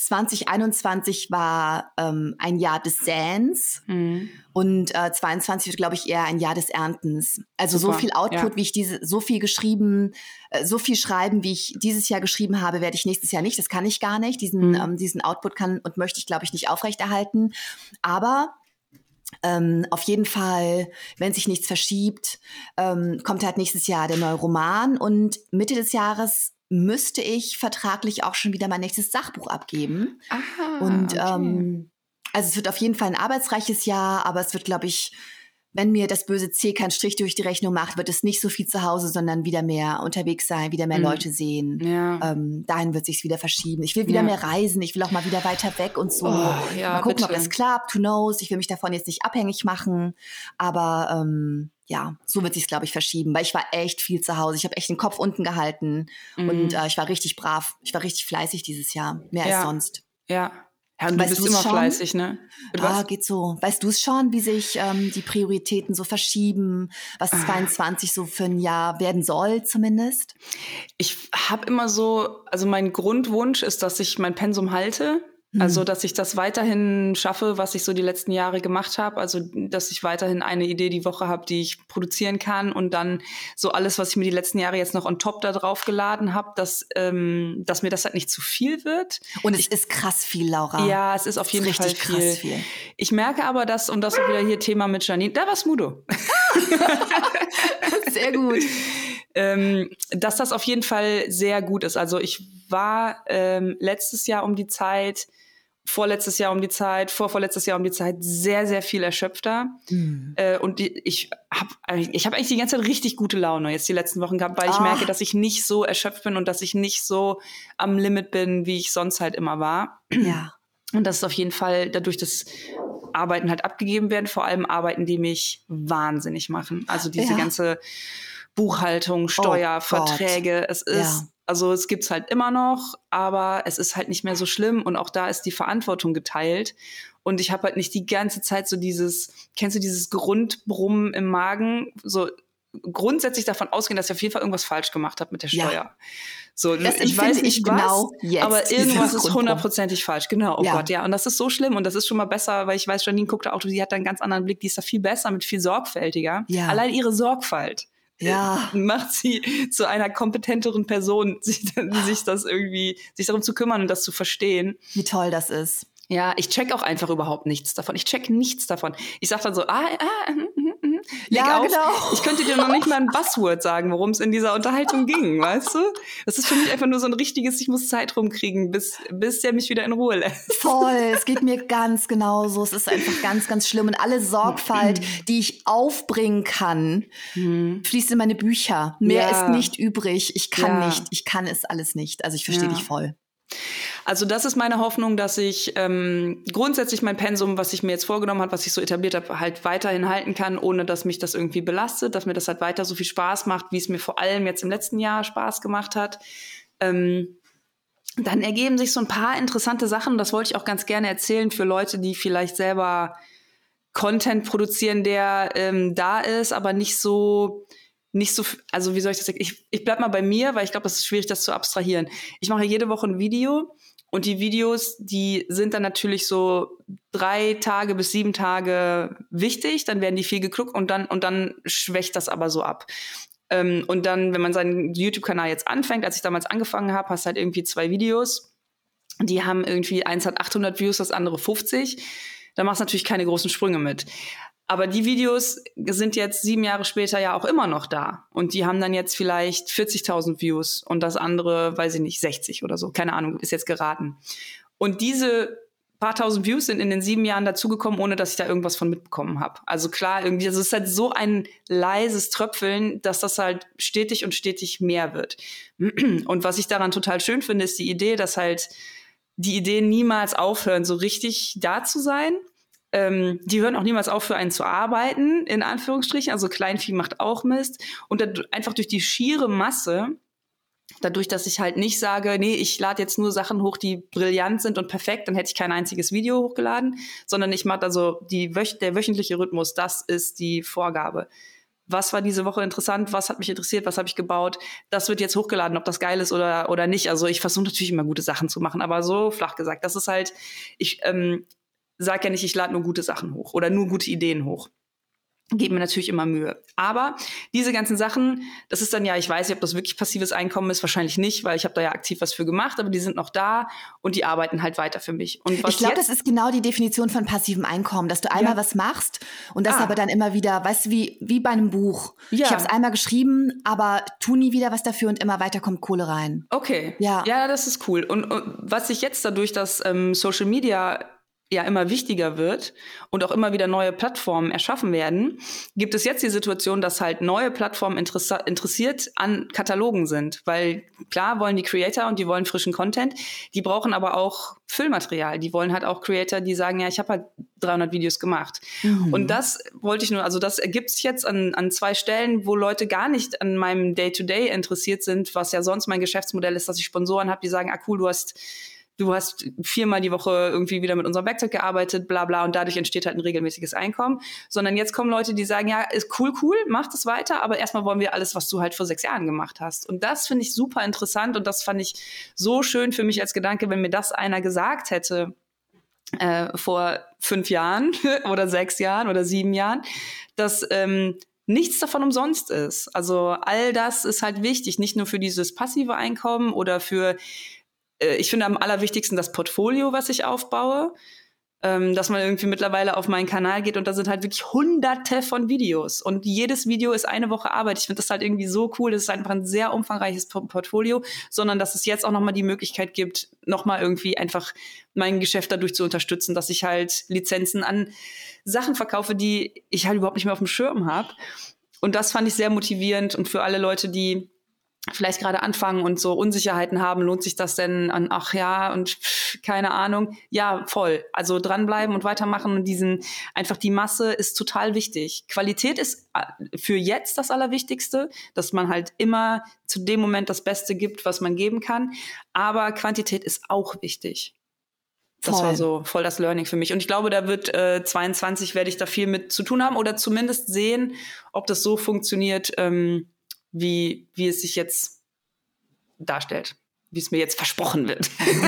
2021 war ein Jahr des Säens und 22 wird, glaube ich, eher ein Jahr des Erntens. Also super, so viel Output, wie ich so viel schreiben, wie ich dieses Jahr geschrieben habe, werde ich nächstes Jahr nicht. Das kann ich gar nicht. Diesen Output kann und möchte ich, glaube ich, nicht aufrechterhalten. Aber auf jeden Fall, wenn sich nichts verschiebt, kommt halt nächstes Jahr der neue Roman und Mitte des Jahres müsste ich vertraglich auch schon wieder mein nächstes Sachbuch abgeben. Und okay. Also es wird auf jeden Fall ein arbeitsreiches Jahr, aber es wird, glaube ich, wenn mir das böse C keinen Strich durch die Rechnung macht, wird es nicht so viel zu Hause, sondern wieder mehr unterwegs sein, wieder mehr Leute sehen. Ja. Dahin wird sich's wieder verschieben. Ich will wieder mehr reisen, ich will auch mal wieder weiter weg und so. Mal gucken, ob das klappt, who knows. Ich will mich davon jetzt nicht abhängig machen, aber so wird sich's, glaube ich, verschieben, weil ich war echt viel zu Hause. Ich habe echt den Kopf unten gehalten und ich war richtig brav. Ich war richtig fleißig dieses Jahr, mehr als sonst. Ja. Ja, und du bist immer fleißig, ne? Geht so. Weißt du es schon, wie sich die Prioritäten so verschieben, was 22 so für ein Jahr werden soll zumindest? Ich habe immer so, also mein Grundwunsch ist, dass ich mein Pensum halte. Also, dass ich das weiterhin schaffe, was ich so die letzten Jahre gemacht habe. Also, dass ich weiterhin eine Idee die Woche habe, die ich produzieren kann und dann so alles, was ich mir die letzten Jahre jetzt noch on top da drauf geladen habe, dass mir das halt nicht zu viel wird. Und es ist krass viel, Laura. Ja, es ist auf jeden Fall viel. Krass viel. Ich merke aber, dass, und das ist wieder hier Thema mit Janine, da war Smudo. Sehr gut. Dass das auf jeden Fall sehr gut ist. Also ich war letztes Jahr um die Zeit, vorletztes Jahr um die Zeit, vorvorletztes Jahr um die Zeit sehr, sehr viel erschöpfter. Und ich habe eigentlich die ganze Zeit richtig gute Laune jetzt die letzten Wochen gehabt, weil ich merke, dass ich nicht so erschöpft bin und dass ich nicht so am Limit bin, wie ich sonst halt immer war. Ja. Und das ist auf jeden Fall dadurch, dass Arbeiten halt abgegeben werden, vor allem Arbeiten, die mich wahnsinnig machen. Also diese ganze Buchhaltung, Steuer, Verträge, also es gibt's halt immer noch, aber es ist halt nicht mehr so schlimm und auch da ist die Verantwortung geteilt und ich habe halt nicht die ganze Zeit so kennst du dieses Grundbrummen im Magen, so grundsätzlich davon ausgehen, dass ich auf jeden Fall irgendwas falsch gemacht habe mit der Steuer. Ja. So, ich weiß nicht genau was, aber irgendwas ist 100%ig falsch. Genau, oh Gott, ja. Und das ist so schlimm und das ist schon mal besser, weil ich weiß, Janine guckt da auch, sie hat da einen ganz anderen Blick, die ist da viel besser, mit viel sorgfältiger. Ja. Allein ihre Sorgfalt macht sie zu einer kompetenteren Person, sich darum zu kümmern und das zu verstehen. Wie toll das ist. Ja, ich check auch einfach überhaupt nichts davon. Ich check nichts davon. Ich sag dann so, leg auf. Genau. Ich könnte dir noch nicht mal ein Buzzword sagen, worum es in dieser Unterhaltung ging, weißt du? Das ist für mich einfach nur so ein richtiges, ich muss Zeit rumkriegen, bis der mich wieder in Ruhe lässt. Voll, es geht mir ganz genauso. Es ist einfach ganz, ganz schlimm. Und alle Sorgfalt, die ich aufbringen kann, fließt in meine Bücher. Mehr ist nicht übrig. Ich kann nicht. Ich kann es alles nicht. Also ich verstehe dich voll. Also das ist meine Hoffnung, dass ich grundsätzlich mein Pensum, was ich mir jetzt vorgenommen habe, was ich so etabliert habe, halt weiterhin halten kann, ohne dass mich das irgendwie belastet, dass mir das halt weiter so viel Spaß macht, wie es mir vor allem jetzt im letzten Jahr Spaß gemacht hat. Dann ergeben sich so ein paar interessante Sachen, das wollte ich auch ganz gerne erzählen für Leute, die vielleicht selber Content produzieren, der da ist, aber nicht so, also wie soll ich das sagen? Ich bleib mal bei mir, weil ich glaube, es ist schwierig, das zu abstrahieren. Ich mache jede Woche ein Video und die Videos, die sind dann natürlich so 3 Tage bis 7 Tage wichtig, dann werden die viel geguckt und dann schwächt das aber so ab. Und dann, wenn man seinen YouTube-Kanal jetzt anfängt, als ich damals angefangen habe, hast halt irgendwie 2 Videos, die haben irgendwie, eins hat 800 Views, das andere 50. Da machst du natürlich keine großen Sprünge mit. Aber die Videos sind jetzt 7 Jahre später ja auch immer noch da. Und die haben dann jetzt vielleicht 40.000 Views und das andere, weiß ich nicht, 60 oder so. Keine Ahnung, ist jetzt geraten. Und diese paar tausend Views sind in den 7 Jahren dazugekommen, ohne dass ich da irgendwas von mitbekommen habe. Also klar, irgendwie, also es ist halt so ein leises Tröpfeln, dass das halt stetig und stetig mehr wird. Und was ich daran total schön finde, ist die Idee, dass halt die Ideen niemals aufhören, so richtig da zu sein. Die hören auch niemals auf, für einen zu arbeiten, in Anführungsstrichen. Also Kleinvieh macht auch Mist. Und einfach durch die schiere Masse, dadurch, dass ich halt nicht sage, nee, ich lade jetzt nur Sachen hoch, die brillant sind und perfekt, dann hätte ich kein einziges Video hochgeladen, sondern ich mache also der wöchentliche Rhythmus, das ist die Vorgabe. Was war diese Woche interessant? Was hat mich interessiert? Was habe ich gebaut? Das wird jetzt hochgeladen, ob das geil ist oder nicht. Also ich versuche natürlich immer gute Sachen zu machen, aber so flach gesagt, das ist halt, ich sage ja nicht, ich lade nur gute Sachen hoch oder nur gute Ideen hoch. Gebe mir natürlich immer Mühe. Aber diese ganzen Sachen, das ist dann ja, ich weiß nicht, ob das wirklich passives Einkommen ist, wahrscheinlich nicht, weil ich habe da ja aktiv was für gemacht, aber die sind noch da und die arbeiten halt weiter für mich. Und ich glaube, das ist genau die Definition von passivem Einkommen, dass du einmal was machst und das aber dann immer wieder, weißt du, wie bei einem Buch. Ja. Ich habe es einmal geschrieben, aber tu nie wieder was dafür und immer weiter kommt Kohle rein. Okay. Ja, das ist cool. Und was sich jetzt dadurch, dass Social Media ja immer wichtiger wird und auch immer wieder neue Plattformen erschaffen werden, gibt es jetzt die Situation, dass halt neue Plattformen interessiert an Katalogen sind. Weil klar wollen die Creator und die wollen frischen Content, die brauchen aber auch Füllmaterial. Die wollen halt auch Creator, die sagen, ja, ich habe halt 300 Videos gemacht. Und das wollte ich nur, also das ergibt sich jetzt an 2 Stellen, wo Leute gar nicht an meinem Day-to-Day interessiert sind, was ja sonst mein Geschäftsmodell ist, dass ich Sponsoren habe, die sagen, cool, du hast 4-mal die Woche irgendwie wieder mit unserem Werkzeug gearbeitet, bla bla, und dadurch entsteht halt ein regelmäßiges Einkommen. Sondern jetzt kommen Leute, die sagen, ja, ist cool, mach das weiter, aber erstmal wollen wir alles, was du halt vor 6 Jahren gemacht hast. Und das finde ich super interessant und das fand ich so schön für mich als Gedanke, wenn mir das einer gesagt hätte vor 5 Jahren oder 6 Jahren oder 7 Jahren, dass nichts davon umsonst ist. Also all das ist halt wichtig, nicht nur für dieses passive Einkommen oder für ich finde am allerwichtigsten das Portfolio, was ich aufbaue, dass man irgendwie mittlerweile auf meinen Kanal geht und da sind halt wirklich hunderte von Videos und jedes Video ist eine Woche Arbeit. Ich finde das halt irgendwie so cool, das ist einfach ein sehr umfangreiches Portfolio, sondern dass es jetzt auch nochmal die Möglichkeit gibt, nochmal irgendwie einfach mein Geschäft dadurch zu unterstützen, dass ich halt Lizenzen an Sachen verkaufe, die ich halt überhaupt nicht mehr auf dem Schirm habe. Und das fand ich sehr motivierend und für alle Leute, die vielleicht gerade anfangen und so Unsicherheiten haben, lohnt sich das denn an, ach ja, und keine Ahnung. Ja, voll. Also dranbleiben und weitermachen und einfach die Masse ist total wichtig. Qualität ist für jetzt das Allerwichtigste, dass man halt immer zu dem Moment das Beste gibt, was man geben kann. Aber Quantität ist auch wichtig. Das war so voll das Learning für mich. Und ich glaube, da wird 22 werde ich da viel mit zu tun haben oder zumindest sehen, ob das so funktioniert, wie es sich jetzt darstellt, wie es mir jetzt versprochen wird.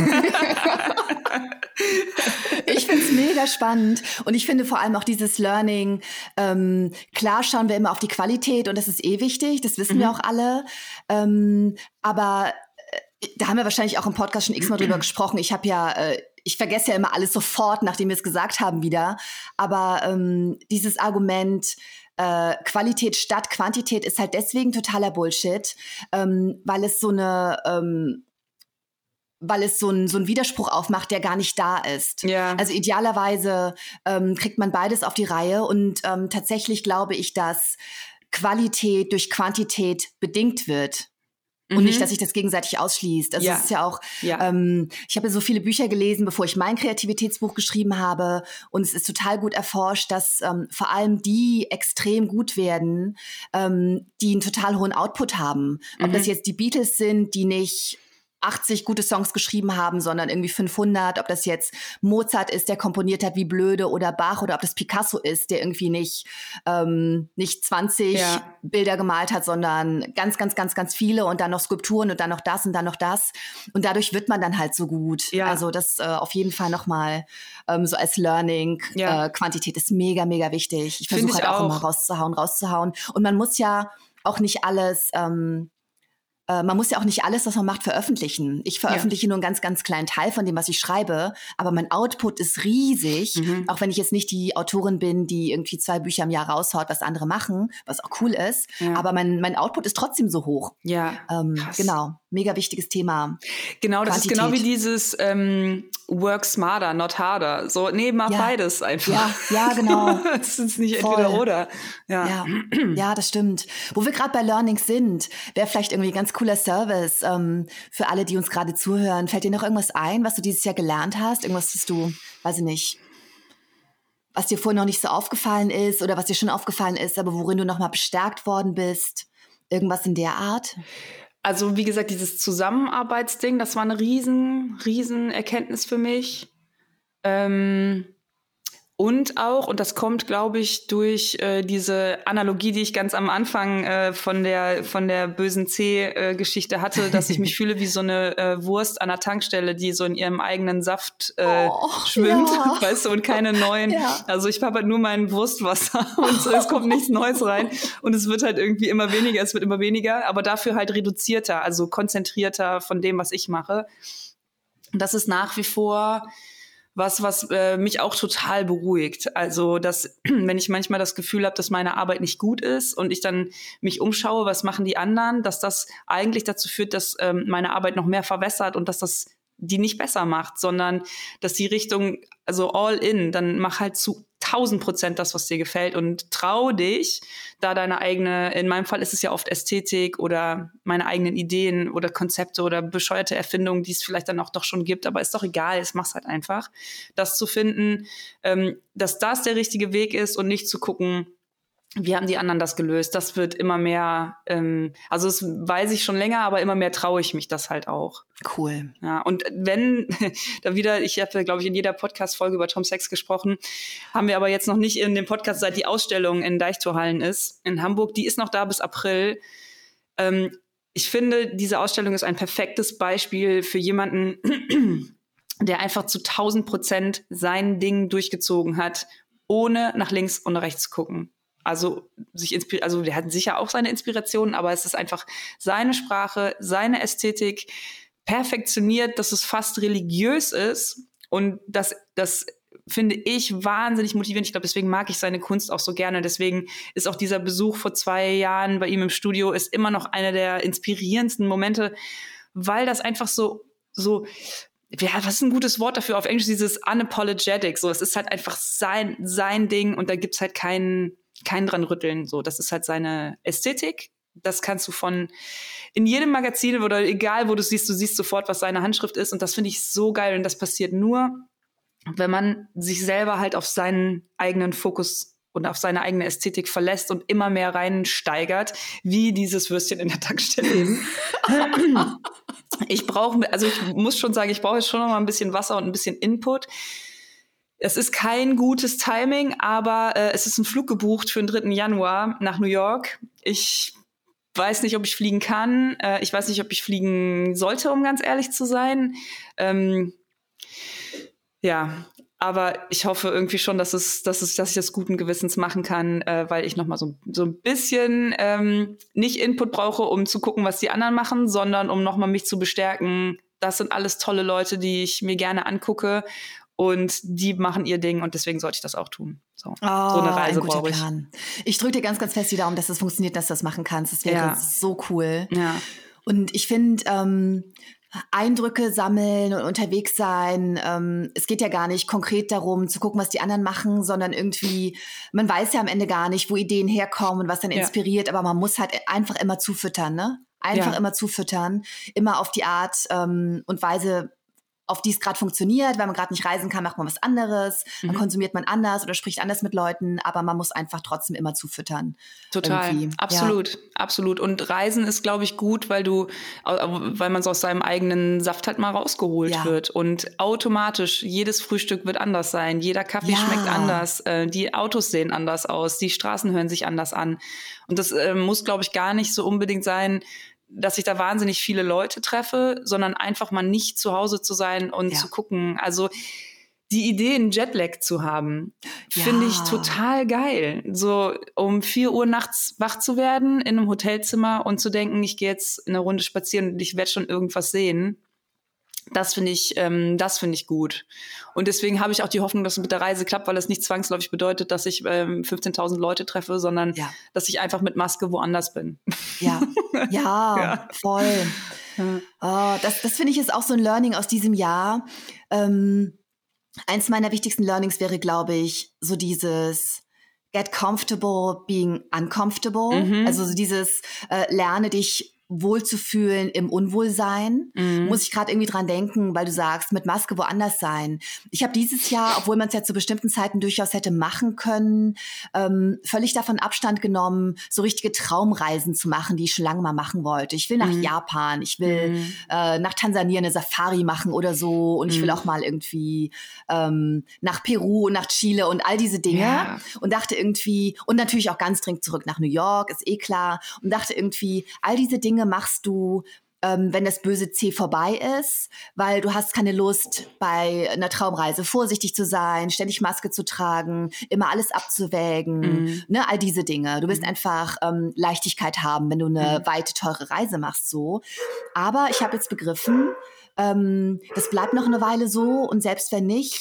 Ich finde es mega spannend und ich finde vor allem auch dieses Learning, klar schauen wir immer auf die Qualität und das ist wichtig, das wissen wir auch alle, aber da haben wir wahrscheinlich auch im Podcast schon x-mal drüber gesprochen. Ich vergesse ja immer alles sofort, nachdem wir es gesagt haben wieder, aber dieses Argument, Qualität statt Quantität ist halt deswegen totaler Bullshit, weil es so einen Widerspruch aufmacht, der gar nicht da ist. Ja. Also idealerweise kriegt man beides auf die Reihe und tatsächlich glaube ich, dass Qualität durch Quantität bedingt wird. Und nicht, dass sich das gegenseitig ausschließt. Also es ist ja auch, ich habe ja so viele Bücher gelesen, bevor ich mein Kreativitätsbuch geschrieben habe. Und es ist total gut erforscht, dass vor allem die extrem gut werden, die einen total hohen Output haben. Ob das jetzt die Beatles sind, die nicht 80 gute Songs geschrieben haben, sondern irgendwie 500, ob das jetzt Mozart ist, der komponiert hat wie blöde, oder Bach, oder ob das Picasso ist, der irgendwie nicht 20 Bilder gemalt hat, sondern ganz, ganz, ganz, ganz viele und dann noch Skulpturen und dann noch das und dann noch das. Und dadurch wird man dann halt so gut. Ja. Also das auf jeden Fall nochmal so als Learning. Quantität ist mega, mega wichtig. Ich versuche halt auch immer rauszuhauen. Und man muss ja auch nicht alles was man macht, veröffentlichen. Ich veröffentliche nur einen ganz, ganz kleinen Teil von dem, was ich schreibe, aber mein Output ist riesig, auch wenn ich jetzt nicht die Autorin bin, die irgendwie 2 Bücher im Jahr raushaut, was andere machen, was auch cool ist, aber mein Output ist trotzdem so hoch. Ja, genau, mega wichtiges Thema. Genau, das Quantität. Ist genau wie dieses Work smarter, not harder. So, mach beides einfach. Ja, genau. Das ist nicht entweder oder. Ja, das stimmt. Wo wir gerade bei Learnings sind, wäre vielleicht irgendwie ein ganz cooler Service für alle, die uns gerade zuhören. Fällt dir noch irgendwas ein, was du dieses Jahr gelernt hast? Irgendwas, was du, weiß ich nicht, was dir vorher noch nicht so aufgefallen ist oder was dir schon aufgefallen ist, aber worin du nochmal bestärkt worden bist? Irgendwas in der Art? Also wie gesagt, dieses Zusammenarbeitsding, das war eine riesen Erkenntnis für mich. Und das kommt, glaube ich, durch diese Analogie, die ich ganz am Anfang von der bösen C-Geschichte hatte, dass ich mich fühle wie so eine Wurst an der Tankstelle, die so in ihrem eigenen Saft schwimmt, weißt du, und keine neuen. Ja. Also ich habe halt nur mein Wurstwasser und es kommt nichts Neues rein und es wird halt irgendwie immer weniger, aber dafür halt reduzierter, also konzentrierter von dem, was ich mache. Und das ist nach wie vor was mich auch total beruhigt. Also, dass, wenn ich manchmal das Gefühl habe, dass meine Arbeit nicht gut ist und ich dann mich umschaue, was machen die anderen, dass das eigentlich dazu führt, dass meine Arbeit noch mehr verwässert und dass das die nicht besser macht, sondern dass die Richtung, also all in, dann mach halt zu 1000% das, was dir gefällt und trau dich, da deine eigene, in meinem Fall ist es ja oft Ästhetik oder meine eigenen Ideen oder Konzepte oder bescheuerte Erfindungen, die es vielleicht dann auch doch schon gibt, aber ist doch egal, ich mach's halt einfach, das zu finden, dass das der richtige Weg ist und nicht zu gucken, wie haben die anderen das gelöst? Das wird immer mehr, also das weiß ich schon länger, aber immer mehr traue ich mich das halt auch. Cool. Ja, und wenn, da wieder, ich habe, glaube ich, in jeder Podcast-Folge über Tom Sachs gesprochen, haben wir aber jetzt noch nicht in dem Podcast, seit die Ausstellung in Deichtorhallen ist, in Hamburg, die ist noch da bis April. Ich finde, diese Ausstellung ist ein perfektes Beispiel für jemanden, der einfach zu 1000% sein Ding durchgezogen hat, ohne nach links und nach rechts zu gucken. Also der hat sicher auch seine Inspirationen, aber es ist einfach seine Sprache, seine Ästhetik, perfektioniert, dass es fast religiös ist. Und das finde ich wahnsinnig motivierend. Ich glaube, deswegen mag ich seine Kunst auch so gerne. Deswegen ist auch dieser Besuch vor 2 Jahren bei ihm im Studio ist immer noch einer der inspirierendsten Momente, weil das einfach so ja, was ist ein gutes Wort dafür? Auf Englisch dieses unapologetic. So, es ist halt einfach sein Ding und da gibt's halt keinen dran rütteln. So, das ist halt seine Ästhetik. Das kannst du in jedem Magazin oder egal, wo du siehst sofort, was seine Handschrift ist. Und das finde ich so geil. Und das passiert nur, wenn man sich selber halt auf seinen eigenen Fokus und auf seine eigene Ästhetik verlässt und immer mehr reinsteigert, wie dieses Würstchen in der Tankstelle eben. Ich muss schon sagen, ich brauche jetzt schon noch mal ein bisschen Wasser und ein bisschen Input. Es ist kein gutes Timing, aber es ist ein Flug gebucht für den 3. Januar nach New York. Ich weiß nicht, ob ich fliegen kann. Ich weiß nicht, ob ich fliegen sollte, um ganz ehrlich zu sein. Ja, aber ich hoffe irgendwie schon, dass ich das guten Gewissens machen kann, weil ich noch mal so ein bisschen nicht Input brauche, um zu gucken, was die anderen machen, sondern um noch mal mich zu bestärken. Das sind alles tolle Leute, die ich mir gerne angucke. Und die machen ihr Ding und deswegen sollte ich das auch tun. So eine Reise brauche ich. Plan. Ich drücke dir ganz, ganz fest die Daumen, dass das funktioniert, dass du das machen kannst. Das wäre so cool. Ja. Und ich finde, Eindrücke sammeln und unterwegs sein, es geht ja gar nicht konkret darum, zu gucken, was die anderen machen, sondern irgendwie, man weiß ja am Ende gar nicht, wo Ideen herkommen und was dann inspiriert, aber man muss halt einfach immer zufüttern, ne? Immer zufüttern, immer auf die Art und Weise, auf die es gerade funktioniert. Wenn man gerade nicht reisen kann, macht man was anderes. Dann konsumiert man anders oder spricht anders mit Leuten. Aber man muss einfach trotzdem immer zufüttern. Total. Irgendwie. Absolut. Und Reisen ist, glaube ich, gut, weil man so aus seinem eigenen Saft halt mal rausgeholt wird. Und automatisch, jedes Frühstück wird anders sein. Jeder Kaffee schmeckt anders. Die Autos sehen anders aus. Die Straßen hören sich anders an. Und das muss, glaube ich, gar nicht so unbedingt sein, dass ich da wahnsinnig viele Leute treffe, sondern einfach mal nicht zu Hause zu sein und zu gucken. Also die Idee, einen Jetlag zu haben, finde ich total geil. So um 4 Uhr nachts wach zu werden in einem Hotelzimmer und zu denken, ich gehe jetzt eine Runde spazieren und ich werde schon irgendwas sehen. Das finde ich gut. Und deswegen habe ich auch die Hoffnung, dass es mit der Reise klappt, weil es nicht zwangsläufig bedeutet, dass ich 15.000 Leute treffe, sondern dass ich einfach mit Maske woanders bin. Ja, voll. Ja. Oh, das finde ich ist auch so ein Learning aus diesem Jahr. Eins meiner wichtigsten Learnings wäre, glaube ich, so dieses get comfortable being uncomfortable. Also so dieses lerne dich wohlzufühlen im Unwohlsein. Muss ich gerade irgendwie dran denken, weil du sagst, mit Maske woanders sein. Ich habe dieses Jahr, obwohl man es ja zu bestimmten Zeiten durchaus hätte machen können, völlig davon Abstand genommen, so richtige Traumreisen zu machen, die ich schon lange mal machen wollte. Ich will nach Japan, ich will nach Tansania eine Safari machen oder so und ich will auch mal irgendwie nach Peru und nach Chile und all diese Dinge und dachte irgendwie, und natürlich auch ganz dringend zurück nach New York, ist eh klar, und dachte irgendwie, all diese Dinge machst du, wenn das böse C vorbei ist, weil du hast keine Lust, bei einer Traumreise vorsichtig zu sein, ständig Maske zu tragen, immer alles abzuwägen, ne, all diese Dinge. Du willst einfach Leichtigkeit haben, wenn du eine weite, teure Reise machst, so. Aber ich habe jetzt begriffen, das bleibt noch eine Weile so und selbst wenn nicht,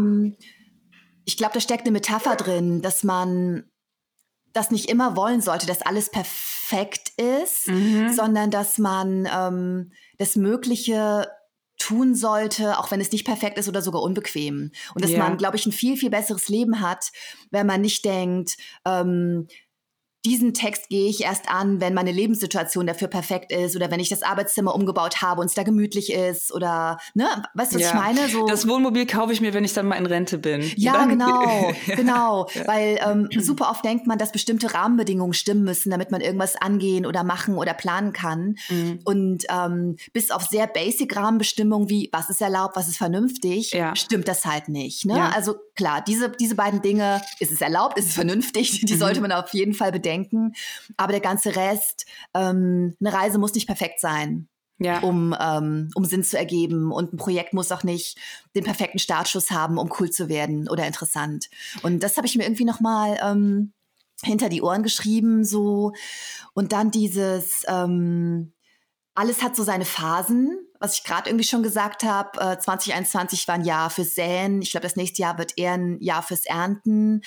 ich glaube, da steckt eine Metapher drin, dass man das nicht immer wollen sollte, dass alles perfekt ist, sondern dass man das Mögliche tun sollte, auch wenn es nicht perfekt ist oder sogar unbequem. Und dass man, glaube ich, ein viel, viel besseres Leben hat, wenn man nicht denkt, diesen Text gehe ich erst an, wenn meine Lebenssituation dafür perfekt ist oder wenn ich das Arbeitszimmer umgebaut habe und es da gemütlich ist oder, ne, weißt du, was ich meine? So, das Wohnmobil kaufe ich mir, wenn ich dann mal in Rente bin. Ja, genau. Weil super oft denkt man, dass bestimmte Rahmenbedingungen stimmen müssen, damit man irgendwas angehen oder machen oder planen kann. Und bis auf sehr basic Rahmenbestimmungen wie, was ist erlaubt, was ist vernünftig, stimmt das halt nicht. Ne? Also klar, diese beiden Dinge, ist es erlaubt, ist es vernünftig, die sollte man auf jeden Fall bedenken. Aber der ganze Rest, eine Reise muss nicht perfekt sein, um Sinn zu ergeben. Und ein Projekt muss auch nicht den perfekten Startschuss haben, um cool zu werden oder interessant. Und das habe ich mir irgendwie nochmal hinter die Ohren geschrieben. So. Und dann dieses, alles hat so seine Phasen. Was ich gerade irgendwie schon gesagt habe, 2021 war ein Jahr fürs Säen. Ich glaube, das nächste Jahr wird eher ein Jahr fürs Ernten.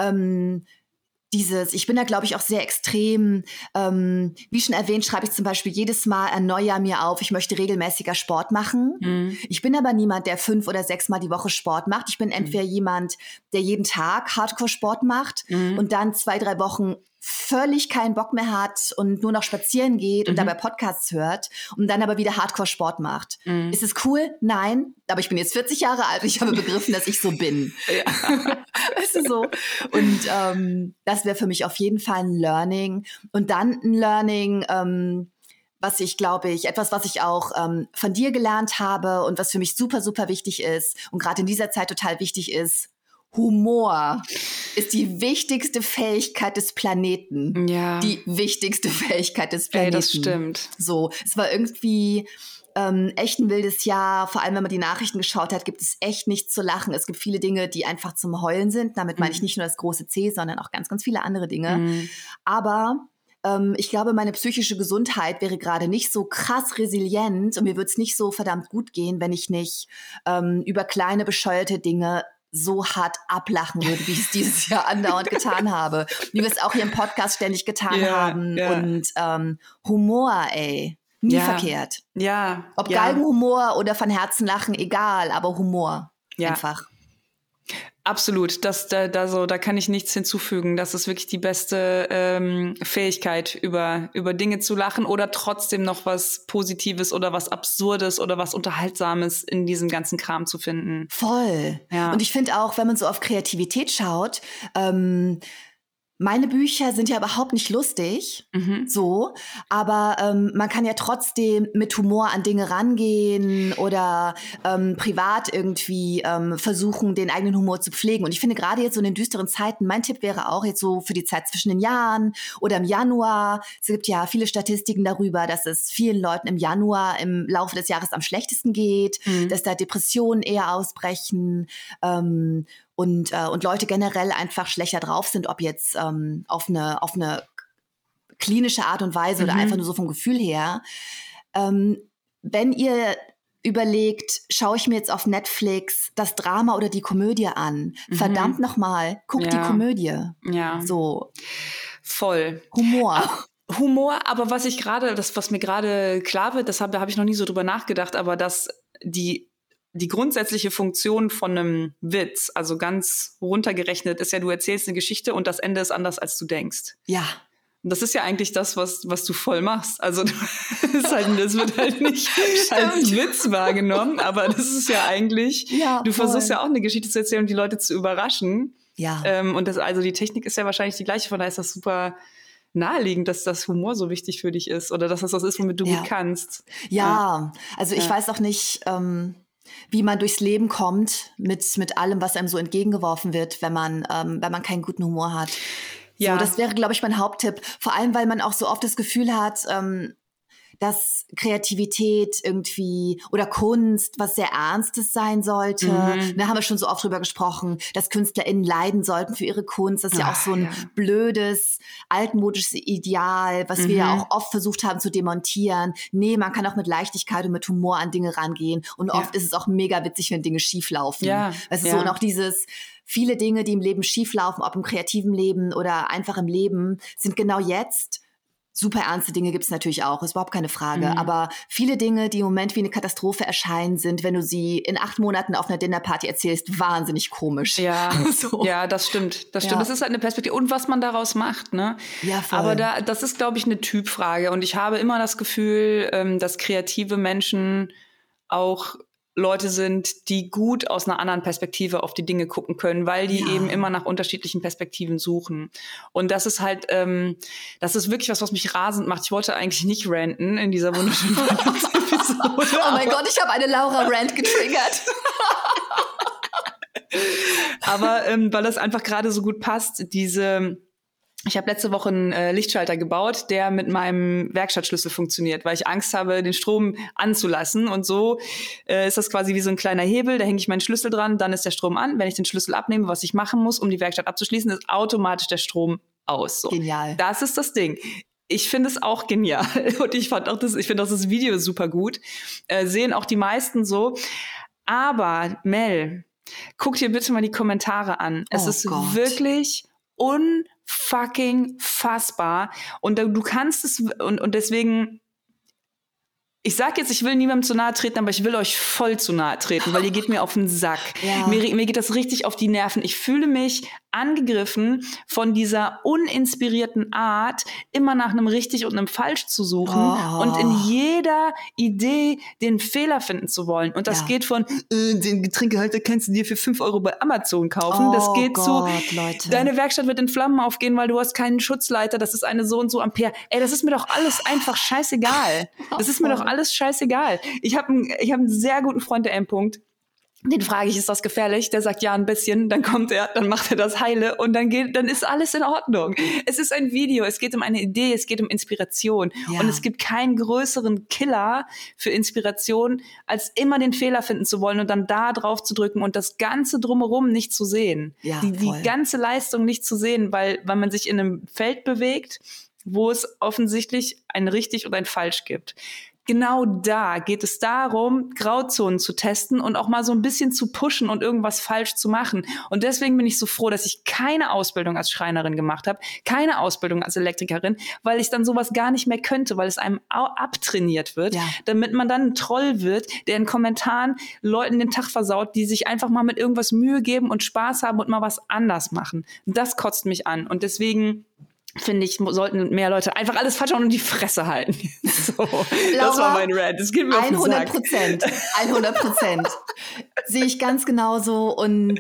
Ich bin da, glaube ich, auch sehr extrem, wie schon erwähnt, schreibe ich zum Beispiel jedes Mal ein Neujahr mir auf, ich möchte regelmäßiger Sport machen. Ich bin aber niemand, der 5 oder 6 Mal die Woche Sport macht. Ich bin entweder jemand, der jeden Tag Hardcore-Sport macht und dann 2, 3 Wochen völlig keinen Bock mehr hat und nur noch spazieren geht und dabei Podcasts hört und dann aber wieder Hardcore-Sport macht. Ist es cool? Nein. Aber ich bin jetzt 40 Jahre alt und ich habe begriffen, dass ich so bin. Weißt du, so. Und das wäre für mich auf jeden Fall ein Learning. Und dann ein Learning, was ich, glaube ich, etwas, was ich auch von dir gelernt habe und was für mich super, super wichtig ist und gerade in dieser Zeit total wichtig ist: Humor ist die wichtigste Fähigkeit des Planeten. Ja. Die wichtigste Fähigkeit des Planeten. Das stimmt. So, es war irgendwie echt ein wildes Jahr. Vor allem, wenn man die Nachrichten geschaut hat, gibt es echt nichts zu lachen. Es gibt viele Dinge, die einfach zum Heulen sind. Damit meine ich nicht nur das große C, sondern auch ganz, ganz viele andere Dinge. Aber ich glaube, meine psychische Gesundheit wäre gerade nicht so krass resilient und mir würde es nicht so verdammt gut gehen, wenn ich nicht über kleine, bescheuerte Dinge so hart ablachen würde, wie ich es dieses Jahr andauernd getan habe. Wie wir es auch hier im Podcast ständig getan haben. Und Humor, ey. Nie verkehrt. Ja. Ob Galgenhumor oder von Herzen lachen, egal, aber Humor. Einfach. Absolut. Da kann ich nichts hinzufügen. Das ist wirklich die beste Fähigkeit, über Dinge zu lachen oder trotzdem noch was Positives oder was Absurdes oder was Unterhaltsames in diesem ganzen Kram zu finden. Voll. Ja. Und ich finde auch, wenn man so auf Kreativität schaut, meine Bücher sind ja überhaupt nicht lustig, so, aber man kann ja trotzdem mit Humor an Dinge rangehen oder privat irgendwie versuchen, den eigenen Humor zu pflegen. Und ich finde gerade jetzt so in den düsteren Zeiten, mein Tipp wäre auch jetzt so für die Zeit zwischen den Jahren oder im Januar. Es gibt ja viele Statistiken darüber, dass es vielen Leuten im Januar im Laufe des Jahres am schlechtesten geht, dass da Depressionen eher ausbrechen, und Leute generell einfach schlechter drauf sind, ob jetzt auf eine klinische Art und Weise oder einfach nur so vom Gefühl her. Wenn ihr überlegt, schaue ich mir jetzt auf Netflix das Drama oder die Komödie an? Verdammt nochmal, guckt die Komödie. Ja. So. Voll. Humor, aber was mir gerade klar wird, da habe ich noch nie so drüber nachgedacht, aber dass die grundsätzliche Funktion von einem Witz, also ganz runtergerechnet, ist ja, du erzählst eine Geschichte und das Ende ist anders, als du denkst. Ja. Und das ist ja eigentlich das, was du voll machst. Also das wird halt nicht als Witz wahrgenommen, aber das ist ja eigentlich, du versuchst ja auch eine Geschichte zu erzählen und die Leute zu überraschen. Ja. Und also die Technik ist ja wahrscheinlich die gleiche, von daher ist das super naheliegend, dass das Humor so wichtig für dich ist oder dass das was ist, womit du gut kannst. Ja, also ich weiß auch nicht, wie man durchs Leben kommt mit allem, was einem so entgegengeworfen wird, wenn man keinen guten Humor hat. Ja. So, das wäre, glaube ich, mein Haupttipp. Vor allem, weil man auch so oft das Gefühl hat, dass Kreativität irgendwie oder Kunst was sehr Ernstes sein sollte. Da haben wir schon so oft drüber gesprochen, dass KünstlerInnen leiden sollten für ihre Kunst. Das ist ja auch so ein blödes, altmodisches Ideal, was wir ja auch oft versucht haben zu demontieren. Nee, man kann auch mit Leichtigkeit und mit Humor an Dinge rangehen. Und oft ist es auch mega witzig, wenn Dinge schief laufen. Ja. So, und auch viele Dinge, die im Leben schief laufen, ob im kreativen Leben oder einfach im Leben, sind genau jetzt. Super ernste Dinge gibt's natürlich auch, ist überhaupt keine Frage. Aber viele Dinge, die im Moment wie eine Katastrophe erscheinen, sind, wenn du sie in 8 Monaten auf einer Dinnerparty erzählst, wahnsinnig komisch. Ja, ja, das stimmt. Das stimmt. Das ist halt eine Perspektive. Und was man daraus macht, ne? Ja, voll. Aber das ist, glaube ich, eine Typfrage. Und ich habe immer das Gefühl, dass kreative Menschen auch Leute sind, die gut aus einer anderen Perspektive auf die Dinge gucken können, weil die eben immer nach unterschiedlichen Perspektiven suchen. Und das ist halt, das ist wirklich was mich rasend macht. Ich wollte eigentlich nicht ranten in dieser wunderschönen Episode. Oh mein Gott, ich habe eine Laura-Rant getriggert. Aber weil das einfach gerade so gut passt, ich habe letzte Woche einen Lichtschalter gebaut, der mit meinem Werkstattschlüssel funktioniert, weil ich Angst habe, den Strom anzulassen. Und so ist das quasi wie so ein kleiner Hebel, da hänge ich meinen Schlüssel dran, dann ist der Strom an. Wenn ich den Schlüssel abnehme, was ich machen muss, um die Werkstatt abzuschließen, ist automatisch der Strom aus. So. Genial. Das ist das Ding. Ich finde es auch genial und ich finde auch das Video super gut. Sehen auch die meisten so. Aber Mel, guck dir bitte mal die Kommentare an. Es ist wirklich unfucking fassbar. Und du kannst es, und deswegen, ich sag jetzt, ich will niemandem zu nahe treten, aber ich will euch voll zu nahe treten, weil ihr geht mir auf den Sack. Ja. Mir geht das richtig auf die Nerven. Ich fühle mich angegriffen von dieser uninspirierten Art, immer nach einem richtig und einem falsch zu suchen und in jeder Idee den Fehler finden zu wollen. Und das geht von, den Getränkehalter kannst du dir für 5 € bei Amazon kaufen. Das geht Leute. Deine Werkstatt wird in Flammen aufgehen, weil du hast keinen Schutzleiter. Das ist eine so und so Ampere. Ey, das ist mir doch alles einfach scheißegal. Das ist mir doch alles scheißegal. Ich hab einen sehr guten Freund, der M-Punkt. Den frage ich, ist das gefährlich? Der sagt, ja, ein bisschen. Dann kommt er, dann macht er das heile und dann ist alles in Ordnung. Es ist ein Video, es geht um eine Idee, es geht um Inspiration. Ja. Und es gibt keinen größeren Killer für Inspiration, als immer den Fehler finden zu wollen und dann da drauf zu drücken und das Ganze drumherum nicht zu sehen. Ja, die ganze Leistung nicht zu sehen, weil man sich in einem Feld bewegt, wo es offensichtlich ein richtig und ein falsch gibt. Genau da geht es darum, Grauzonen zu testen und auch mal so ein bisschen zu pushen und irgendwas falsch zu machen. Und deswegen bin ich so froh, dass ich keine Ausbildung als Schreinerin gemacht habe, keine Ausbildung als Elektrikerin, weil ich dann sowas gar nicht mehr könnte, weil es einem abtrainiert wird, damit man dann ein Troll wird, der in Kommentaren Leuten den Tag versaut, die sich einfach mal mit irgendwas Mühe geben und Spaß haben und mal was anders machen. Das kotzt mich an. Und deswegen finde ich, sollten mehr Leute einfach alles falsch machen und die Fresse halten. So, Laura, das war mein Rant. Das geht mir auf den Sack. 100%. Sehe ich ganz genauso. Und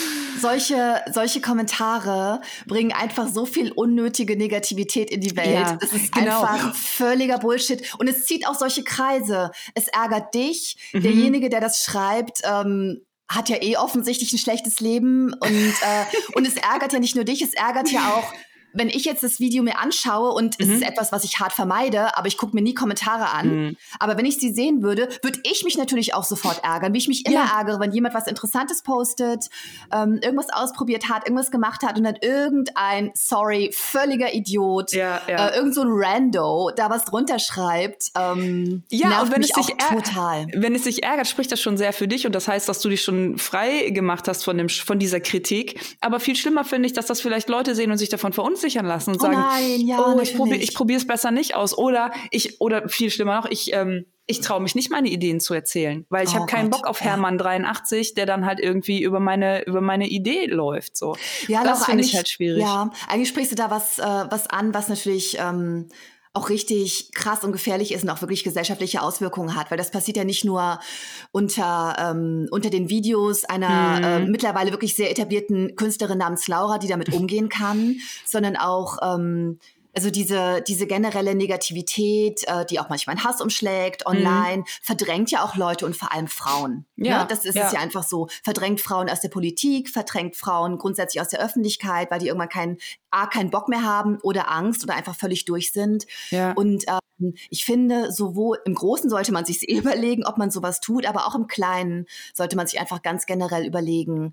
solche Kommentare bringen einfach so viel unnötige Negativität in die Welt. Ja, das ist einfach völliger Bullshit. Und es zieht auch solche Kreise. Es ärgert dich. Derjenige, der das schreibt, hat ja offensichtlich ein schlechtes Leben. Und es ärgert ja nicht nur dich, es ärgert ja auch, wenn ich jetzt das Video mir anschaue und es ist etwas, was ich hart vermeide, aber ich gucke mir nie Kommentare an. Aber wenn ich sie sehen würde ich mich natürlich auch sofort ärgern, wie ich mich immer ärgere, wenn jemand was Interessantes postet, irgendwas ausprobiert hat, irgendwas gemacht hat und dann irgendein, völliger Idiot, irgend so ein Rando da was drunter schreibt. Und wenn es dich total. Wenn es dich ärgert, spricht das schon sehr für dich und das heißt, dass du dich schon frei gemacht hast von dieser Kritik. Aber viel schlimmer finde ich, dass das vielleicht Leute sehen und sich davon verunsichern verunsichern lassen und sagen, nein, ja, oh, natürlich. ich probiere es besser nicht aus. Oder viel schlimmer noch, ich traue mich nicht, meine Ideen zu erzählen, weil ich habe keinen Bock auf Hermann 83, der dann halt irgendwie über meine Idee läuft. So. Ja, das Laura, finde ich halt schwierig. Ja, eigentlich sprichst du da was an, was natürlich auch richtig krass und gefährlich ist und auch wirklich gesellschaftliche Auswirkungen hat, weil das passiert ja nicht nur unter den Videos einer mittlerweile wirklich sehr etablierten Künstlerin namens Laura, die damit umgehen kann, sondern auch also diese generelle Negativität, die auch manchmal in Hass umschlägt, online, verdrängt ja auch Leute und vor allem Frauen. Ja, das ist es ja einfach so. Verdrängt Frauen aus der Politik, verdrängt Frauen grundsätzlich aus der Öffentlichkeit, weil die irgendwann keinen Bock mehr haben oder Angst oder einfach völlig durch sind. Ja. Und ich finde, sowohl im Großen sollte man sich überlegen, ob man sowas tut, aber auch im Kleinen sollte man sich einfach ganz generell überlegen,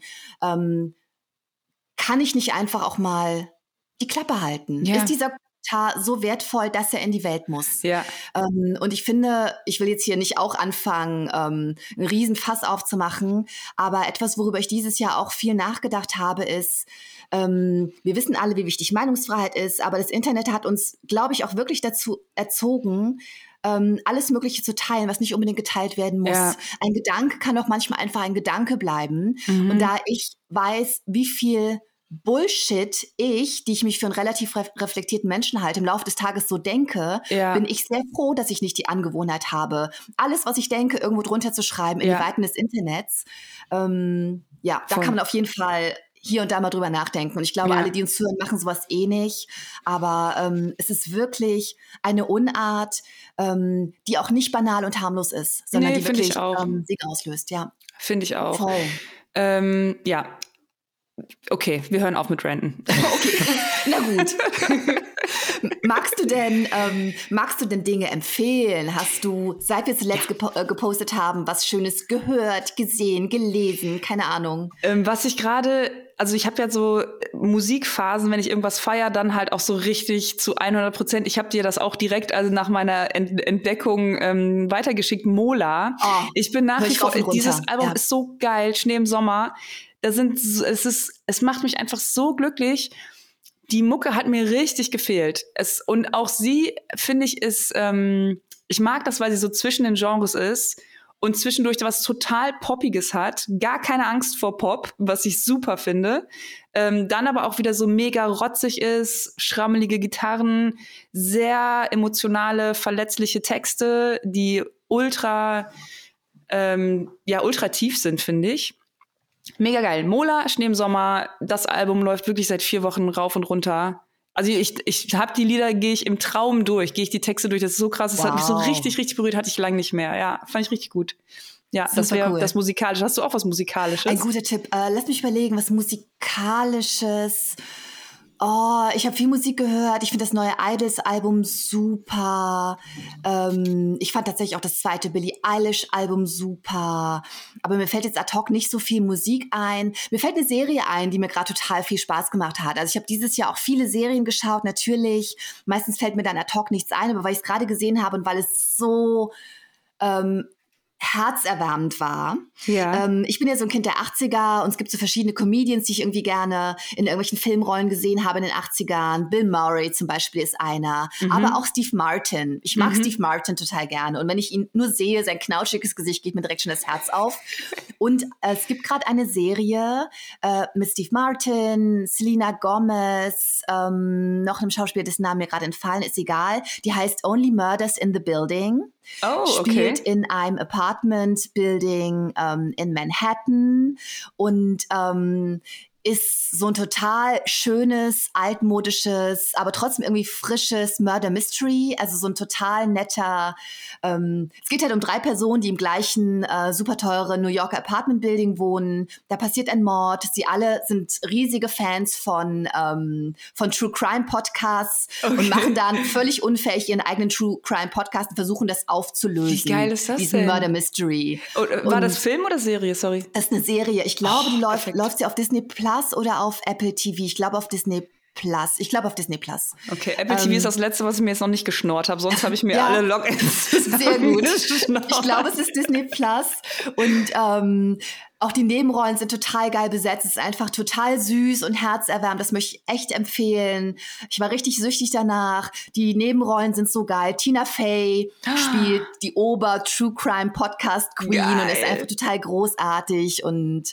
kann ich nicht einfach auch mal die Klappe halten? Ja. Ist dieser so wertvoll, dass er in die Welt muss. Ja. Und ich finde, ich will jetzt hier nicht auch anfangen, einen riesen Fass aufzumachen, aber etwas, worüber ich dieses Jahr auch viel nachgedacht habe, ist, wir wissen alle, wie wichtig Meinungsfreiheit ist, aber das Internet hat uns, glaube ich, auch wirklich dazu erzogen, alles Mögliche zu teilen, was nicht unbedingt geteilt werden muss. Ja. Ein Gedanke kann auch manchmal einfach ein Gedanke bleiben. Und da ich weiß, wie viel Bullshit die ich mich für einen relativ reflektierten Menschen halte, im Laufe des Tages so denke, bin ich sehr froh, dass ich nicht die Angewohnheit habe, alles, was ich denke, irgendwo drunter zu schreiben in die Weiten des Internets. Da kann man auf jeden Fall hier und da mal drüber nachdenken. Und ich glaube, alle, die uns zuhören, machen sowas eh nicht. Aber es ist wirklich eine Unart, die auch nicht banal und harmlos ist, sondern die wirklich Dinge auslöst. Ja. Finde ich auch. Voll. Okay, wir hören auf mit Ranten. Okay, na gut. Magst du denn Dinge empfehlen? Hast du, seit wir zuletzt gepostet haben, was Schönes gehört, gesehen, gelesen? Keine Ahnung. Was ich gerade, also ich habe ja so Musikphasen, wenn ich irgendwas feiere, dann halt auch so richtig zu 100%. Ich habe dir das auch direkt, also nach meiner Entdeckung weitergeschickt, Mola. Oh, ich bin nach wie vor, dieses Album ist so geil, Schnee im Sommer. Es macht mich einfach so glücklich. Die Mucke hat mir richtig gefehlt. Und auch sie, finde ich, ist, ich mag das, weil sie so zwischen den Genres ist und zwischendurch was total Poppiges hat. Gar keine Angst vor Pop, was ich super finde. Dann aber auch wieder so mega rotzig ist, schrammelige Gitarren, sehr emotionale, verletzliche Texte, die ultra tief sind, finde ich. Mega geil. Mola, Schnee im Sommer, das Album läuft wirklich seit 4 Wochen rauf und runter. Also ich habe die Lieder, gehe ich im Traum durch, gehe ich die Texte durch. Das ist so krass, das hat mich so richtig, richtig berührt, hatte ich lange nicht mehr. Ja, fand ich richtig gut. Ja, super, das wäre cool. Das Musikalische. Hast du auch was Musikalisches? Ein guter Tipp. Lass mich überlegen, was Musikalisches. Oh, ich habe viel Musik gehört. Ich finde das neue Idols-Album super. Ich fand tatsächlich auch das zweite Billie Eilish-Album super. Aber mir fällt jetzt ad hoc nicht so viel Musik ein. Mir fällt eine Serie ein, die mir gerade total viel Spaß gemacht hat. Also ich habe dieses Jahr auch viele Serien geschaut, natürlich. Meistens fällt mir dann ad hoc nichts ein, aber weil ich es gerade gesehen habe und weil es so herzerwärmend war. Ja. Ich bin ja so ein Kind der 80er und es gibt so verschiedene Comedians, die ich irgendwie gerne in irgendwelchen Filmrollen gesehen habe in den 80ern. Bill Murray zum Beispiel ist einer, aber auch Steve Martin. Ich mag Steve Martin total gerne und wenn ich ihn nur sehe, sein knautschiges Gesicht, geht mir direkt schon das Herz auf. Und es gibt gerade eine Serie mit Steve Martin, Selena Gomez, noch einem Schauspieler, dessen Name mir gerade entfallen ist, egal. Die heißt Only Murders in the Building. Oh, okay. Spielt in einem Apartment-Building in Manhattan und ist so ein total schönes, altmodisches, aber trotzdem irgendwie frisches Murder Mystery, also so ein total netter, es geht halt um 3 Personen, die im gleichen super teuren New Yorker Apartment Building wohnen. Da passiert ein Mord. Sie alle sind riesige Fans von True Crime Podcasts und machen dann völlig unfähig ihren eigenen True Crime Podcast und versuchen das aufzulösen. Wie geil ist das diesen denn? Murder Mystery. War das Film oder Serie? Sorry. Das ist eine Serie. Ich glaube, die läuft sie auf Disney Plus oder auf Apple TV. Ich glaube auf Disney Plus. Ich glaube auf Disney Plus. Okay, Apple TV ist das Letzte, was ich mir jetzt noch nicht geschnort habe. Sonst habe ich mir alle Logins sehr gut. Ich glaube, es ist Disney Plus. Und auch die Nebenrollen sind total geil besetzt. Es ist einfach total süß und herzerwärmend. Das möchte ich echt empfehlen. Ich war richtig süchtig danach. Die Nebenrollen sind so geil. Tina Fey spielt die Ober-True-Crime-Podcast-Queen und ist einfach total großartig. Und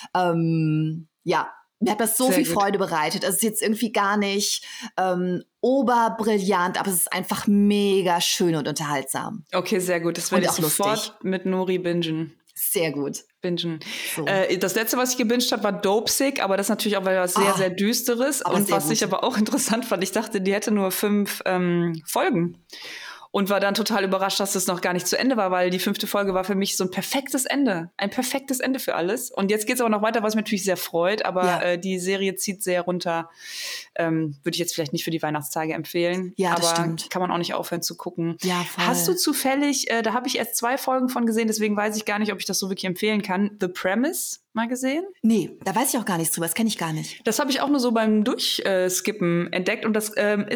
mir hat das so viel Freude bereitet. Es ist jetzt irgendwie gar nicht oberbrillant, aber es ist einfach mega schön und unterhaltsam. Okay, sehr gut. Das werde ich sofort mit Nori bingen. Sehr gut. Bingen. So. Das letzte, was ich gebinged habe, war Dopesick, aber das ist natürlich auch was sehr, sehr Düsteres. Und was ich aber auch interessant fand, ich dachte, die hätte nur 5 Folgen. Und war dann total überrascht, dass es noch gar nicht zu Ende war, weil die 5. Folge war für mich so ein perfektes Ende. Ein perfektes Ende für alles. Und jetzt geht es aber noch weiter, was mich natürlich sehr freut. Aber die Serie zieht sehr runter. Würde ich jetzt vielleicht nicht für die Weihnachtstage empfehlen. Ja, das aber stimmt. Kann man auch nicht aufhören zu gucken. Ja, voll. Hast du zufällig, da habe ich erst 2 Folgen von gesehen, deswegen weiß ich gar nicht, ob ich das so wirklich empfehlen kann. The Premise mal gesehen? Nee, da weiß ich auch gar nichts drüber. Das kenne ich gar nicht. Das habe ich auch nur so beim Durchskippen entdeckt. Und das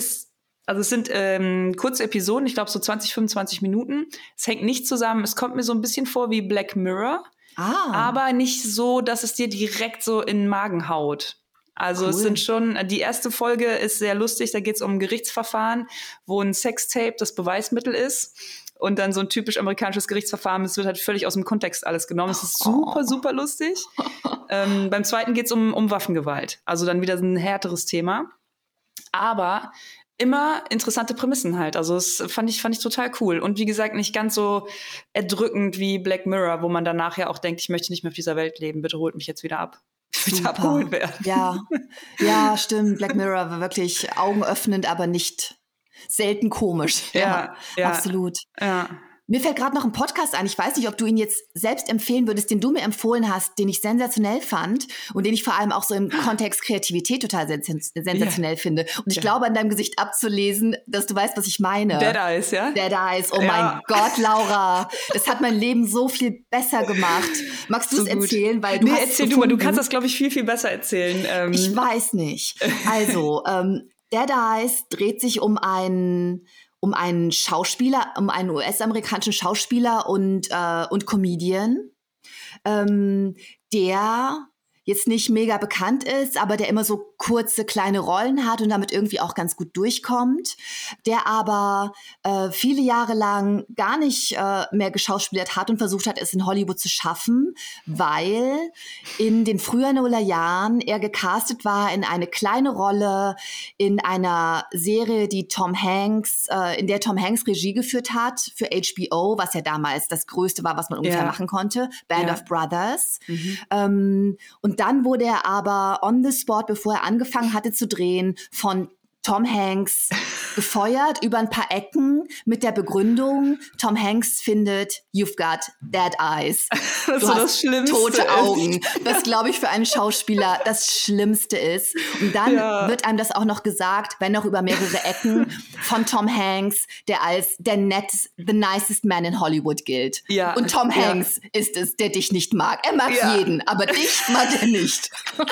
es sind kurze Episoden, ich glaube so 20, 25 Minuten. Es hängt nicht zusammen. Es kommt mir so ein bisschen vor wie Black Mirror, aber nicht so, dass es dir direkt so in den Magen haut. Also Es sind schon, die erste Folge ist sehr lustig, da geht es um ein Gerichtsverfahren, wo ein Sextape das Beweismittel ist. Und dann so ein typisch amerikanisches Gerichtsverfahren, es wird halt völlig aus dem Kontext alles genommen. Es ist super, super lustig. Beim zweiten geht es um Waffengewalt. Also dann wieder ein härteres Thema. Aber immer interessante Prämissen halt. Also das fand ich total cool. Und wie gesagt, nicht ganz so erdrückend wie Black Mirror, wo man danach ja auch denkt, ich möchte nicht mehr auf dieser Welt leben. Bitte holt mich jetzt wieder ab. Wieder abgeholt werden. Ja, stimmt. Black Mirror war wirklich augenöffnend, aber nicht selten komisch. Ja, absolut. Ja. Mir fällt gerade noch ein Podcast ein. Ich weiß nicht, ob du ihn jetzt selbst empfehlen würdest, den du mir empfohlen hast, den ich sensationell fand und den ich vor allem auch so im Kontext Kreativität total sensationell finde. Und ich glaube, an deinem Gesicht abzulesen, dass du weißt, was ich meine. Dead Eyes, ja? Dead Eyes. Oh mein Gott, Laura. Das hat mein Leben so viel besser gemacht. Magst du es erzählen? Weil du hast erzähl du mal. Du kannst das, glaube ich, viel, viel besser erzählen. Ich weiß nicht. Also, Dead Eyes dreht sich um einen Schauspieler, um einen US-amerikanischen Schauspieler und Comedian, der jetzt nicht mega bekannt ist, aber der immer so kurze, kleine Rollen hat und damit irgendwie auch ganz gut durchkommt, der aber viele Jahre lang gar nicht mehr geschauspielert hat und versucht hat, es in Hollywood zu schaffen, weil in den frühen Nullerjahren er gecastet war in eine kleine Rolle in einer Serie, die in der Tom Hanks Regie geführt hat für HBO, was ja damals das Größte war, was man ungefähr machen konnte, Band of Brothers. Und dann wurde er aber on the spot, bevor er angefangen hatte zu drehen, von Tom Hanks gefeuert über ein paar Ecken mit der Begründung, Tom Hanks findet, you've got dead eyes. Du hast das Schlimmste tote Augen. Was, glaube ich, für einen Schauspieler das Schlimmste ist. Und dann wird einem das auch noch gesagt, wenn auch über mehrere Ecken, von Tom Hanks, der als the nicest man in Hollywood gilt. Ja. Und Tom Hanks ist es, der dich nicht mag. Er mag jeden, aber dich mag er nicht.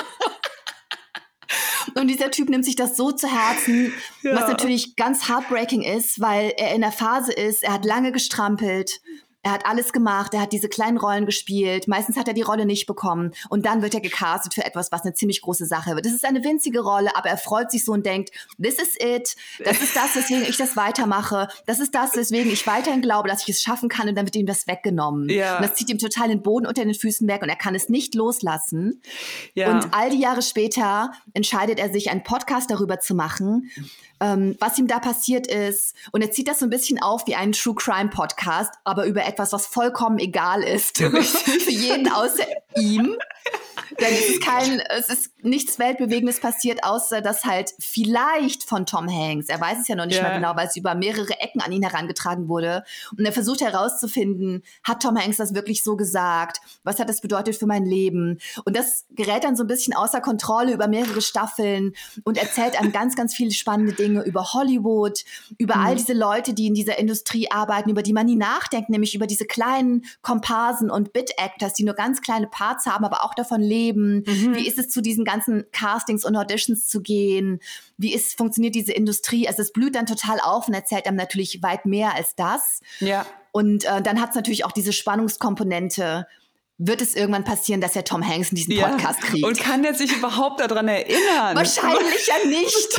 Und dieser Typ nimmt sich das so zu Herzen, was natürlich ganz heartbreaking ist, weil er in der Phase ist, er hat lange gestrampelt, er hat alles gemacht, er hat diese kleinen Rollen gespielt, meistens hat er die Rolle nicht bekommen und dann wird er gecastet für etwas, was eine ziemlich große Sache wird. Das ist eine winzige Rolle, aber er freut sich so und denkt, this is it, das ist das, weswegen ich das weitermache, das ist das, weswegen ich weiterhin glaube, dass ich es schaffen kann und dann wird ihm das weggenommen. Ja. Und das zieht ihm total den Boden unter den Füßen weg und er kann es nicht loslassen. Ja. Und all die Jahre später entscheidet er sich, einen Podcast darüber zu machen, was ihm da passiert ist. Und er zieht das so ein bisschen auf wie einen True Crime Podcast, aber über etwas, was vollkommen egal ist für jeden außer ihm. Denn es ist nichts Weltbewegendes passiert, außer dass halt vielleicht von Tom Hanks, er weiß es ja noch nicht mal genau, weil es über mehrere Ecken an ihn herangetragen wurde. Und er versucht herauszufinden, hat Tom Hanks das wirklich so gesagt? Was hat das bedeutet für mein Leben? Und das gerät dann so ein bisschen außer Kontrolle über mehrere Staffeln und erzählt einem ganz, ganz viele spannende Dinge über Hollywood, über all diese Leute, die in dieser Industrie arbeiten, über die man nie nachdenkt, nämlich über diese kleinen Komparsen und Bit-Actors, die nur ganz kleine Parts haben, aber auch davon leben, Leben? Wie ist es, zu diesen ganzen Castings und Auditions zu gehen? Wie funktioniert diese Industrie? Also es blüht dann total auf und erzählt einem natürlich weit mehr als das. Ja. Und dann hat es natürlich auch diese Spannungskomponente. Wird es irgendwann passieren, dass er Tom Hanks in diesen Podcast kriegt? Und kann er sich überhaupt daran erinnern? Wahrscheinlich ja nicht.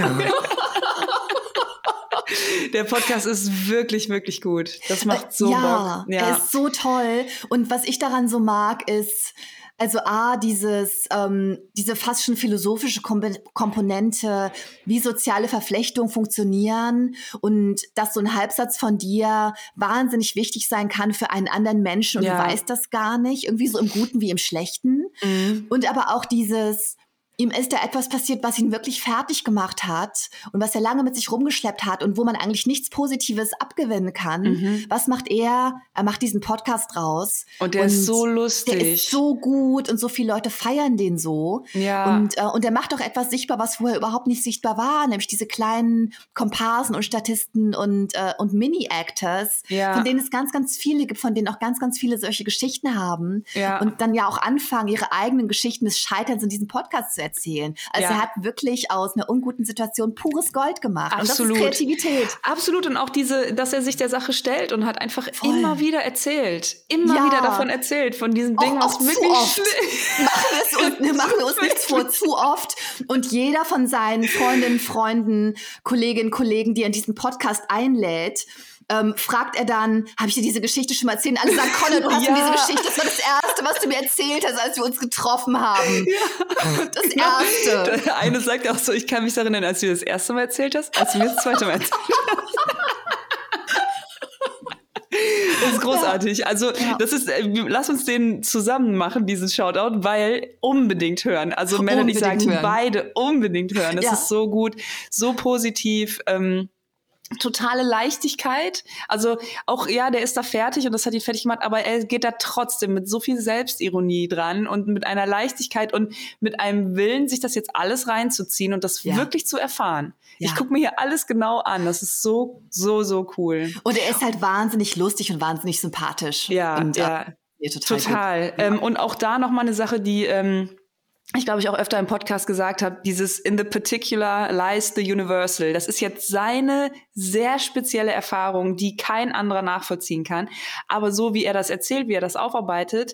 Der Podcast ist wirklich, wirklich gut. Das macht so Bock. Ja, er ist so toll. Und was ich daran so mag, ist, also diese fast schon philosophische Komponente, wie soziale Verflechtungen funktionieren und dass so ein Halbsatz von dir wahnsinnig wichtig sein kann für einen anderen Menschen und du weißt das gar nicht, irgendwie so im Guten wie im Schlechten. Und aber auch ihm ist da etwas passiert, was ihn wirklich fertig gemacht hat und was er lange mit sich rumgeschleppt hat und wo man eigentlich nichts Positives abgewinnen kann. Was macht er? Er macht diesen Podcast raus. Und der ist so lustig. Der ist so gut und so viele Leute feiern den so. Ja. Und er macht auch etwas sichtbar, was vorher überhaupt nicht sichtbar war, nämlich diese kleinen Komparsen und Statisten und Mini-Actors, von denen es ganz, ganz viele gibt, von denen auch ganz, ganz viele solche Geschichten haben. Ja. Und dann ja auch anfangen, ihre eigenen Geschichten des Scheiterns in diesem Podcast zu erzählen. Also er hat wirklich aus einer unguten Situation pures Gold gemacht. Absolut. Und das ist Kreativität. Absolut. Und auch dass er sich der Sache stellt und hat einfach immer wieder erzählt. Immer wieder davon erzählt. Von diesem Ding, was wirklich schlimm. Machen wir uns nichts vor, zu oft. Und jeder von seinen Freundinnen, Freunden, Kolleginnen, Kollegen, die er in diesen Podcast einlädt, fragt er dann, habe ich dir diese Geschichte schon mal erzählt? Alle sagen, Conor, du hast mir diese Geschichte, das war das Erste, was du mir erzählt hast, als wir uns getroffen haben. Ja. Das Erste. Der eine sagt auch so, ich kann mich erinnern, als du das erste Mal erzählt hast, als du mir das zweite Mal erzählt hast. Das ist großartig. Also das ist, lass uns den zusammen machen, diesen Shoutout, weil unbedingt hören. Also Mel und ich sagen beide unbedingt hören. Das ist so gut, so positiv. Totale Leichtigkeit, also auch, der ist da fertig und das hat ihn fertig gemacht, aber er geht da trotzdem mit so viel Selbstironie dran und mit einer Leichtigkeit und mit einem Willen, sich das jetzt alles reinzuziehen und das wirklich zu erfahren. Ja. Ich gucke mir hier alles genau an, das ist so, so, so cool. Und er ist halt wahnsinnig lustig und wahnsinnig sympathisch. Ja, und, total. Und auch da nochmal eine Sache, die ich glaube, ich auch öfter im Podcast gesagt habe, dieses in the particular lies the universal. Das ist jetzt seine sehr spezielle Erfahrung, die kein anderer nachvollziehen kann. Aber so wie er das erzählt, wie er das aufarbeitet,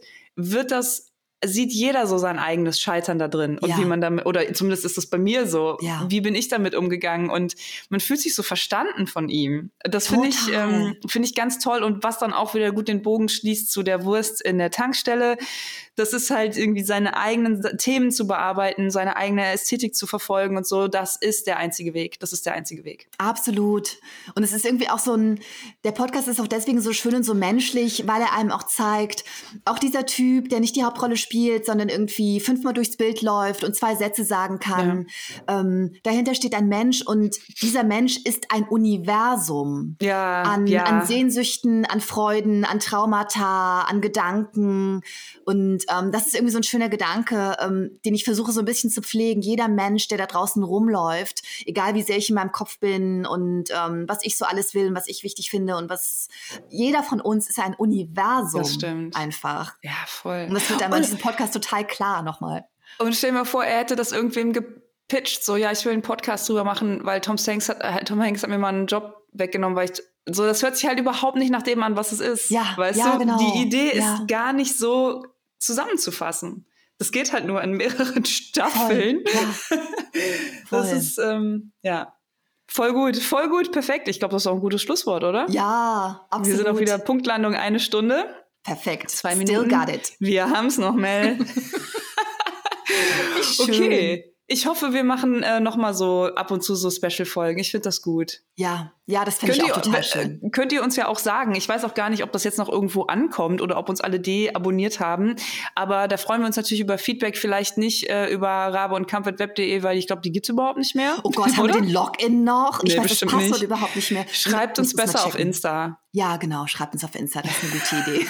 sieht jeder so sein eigenes Scheitern da drin. Und wie man damit, oder zumindest ist das bei mir so, wie bin ich damit umgegangen? Und man fühlt sich so verstanden von ihm. Das finde ich ganz toll. Und was dann auch wieder gut den Bogen schließt zu der Wurst in der Tankstelle, das ist halt irgendwie seine eigenen Themen zu bearbeiten, seine eigene Ästhetik zu verfolgen und so. Das ist der einzige Weg. Das ist der einzige Weg. Absolut. Und es ist irgendwie auch der Podcast ist auch deswegen so schön und so menschlich, weil er einem auch zeigt, auch dieser Typ, der nicht die Hauptrolle spielt, sondern irgendwie 5-mal durchs Bild läuft und 2 Sätze sagen kann. Ja. Dahinter steht ein Mensch und dieser Mensch ist ein Universum an Sehnsüchten, an Freuden, an Traumata, an Gedanken. Und das ist irgendwie so ein schöner Gedanke, den ich versuche so ein bisschen zu pflegen. Jeder Mensch, der da draußen rumläuft, egal wie sehr ich in meinem Kopf bin und was ich so alles will und was ich wichtig finde und jeder von uns ist ein Universum. Das stimmt. Einfach. Ja, voll. Und das wird dann in diesem Podcast total klar nochmal. Und stell dir mal vor, er hätte das irgendwem gepitcht, so, ich will einen Podcast drüber machen, weil Tom Hanks hat mir mal einen Job weggenommen, das hört sich halt überhaupt nicht nach dem an, was es ist. Ja, weißt du? Genau. Die Idee ist gar nicht so zusammenzufassen. Das geht halt nur in mehreren Staffeln. Voll. Das ist, voll gut, perfekt. Ich glaube, das ist auch ein gutes Schlusswort, oder? Ja, absolut. Wir sind auch wieder Punktlandung 1 Stunde. Perfekt. 2 Minuten. Still got it. Wir haben's noch, Mel. Okay. Ich hoffe, wir machen noch mal so ab und zu so Special-Folgen. Ich finde das gut. Ja, das finde ich auch total schön. Könnt ihr uns ja auch sagen. Ich weiß auch gar nicht, ob das jetzt noch irgendwo ankommt oder ob uns alle deabonniert haben. Aber da freuen wir uns natürlich über Feedback. Vielleicht nicht über rabeundkampf@web.de, weil ich glaube, die gibt's überhaupt nicht mehr. Oh Gott, haben wir den Login noch? Ich weiß das Passwort nicht. Überhaupt nicht mehr. Schreibt uns besser auf Insta. Ja, genau. Schreibt uns auf Insta. Das ist eine gute Idee.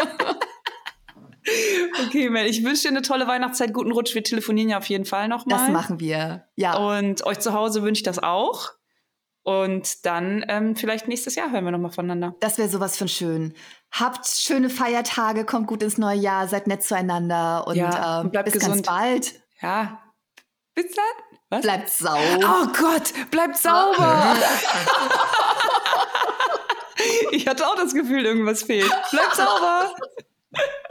Okay, Mel, ich wünsche dir eine tolle Weihnachtszeit, guten Rutsch. Wir telefonieren ja auf jeden Fall nochmal. Das machen wir, ja. Und euch zu Hause wünsche ich das auch. Und dann vielleicht nächstes Jahr hören wir nochmal voneinander. Das wäre sowas von schön. Habt schöne Feiertage, kommt gut ins neue Jahr, seid nett zueinander und bleibt bis gesund. ganz bald. Ja, bis dann. Was? Bleibt sauber. Oh Gott, bleibt sauber. Ich hatte auch das Gefühl, irgendwas fehlt. Bleibt sauber.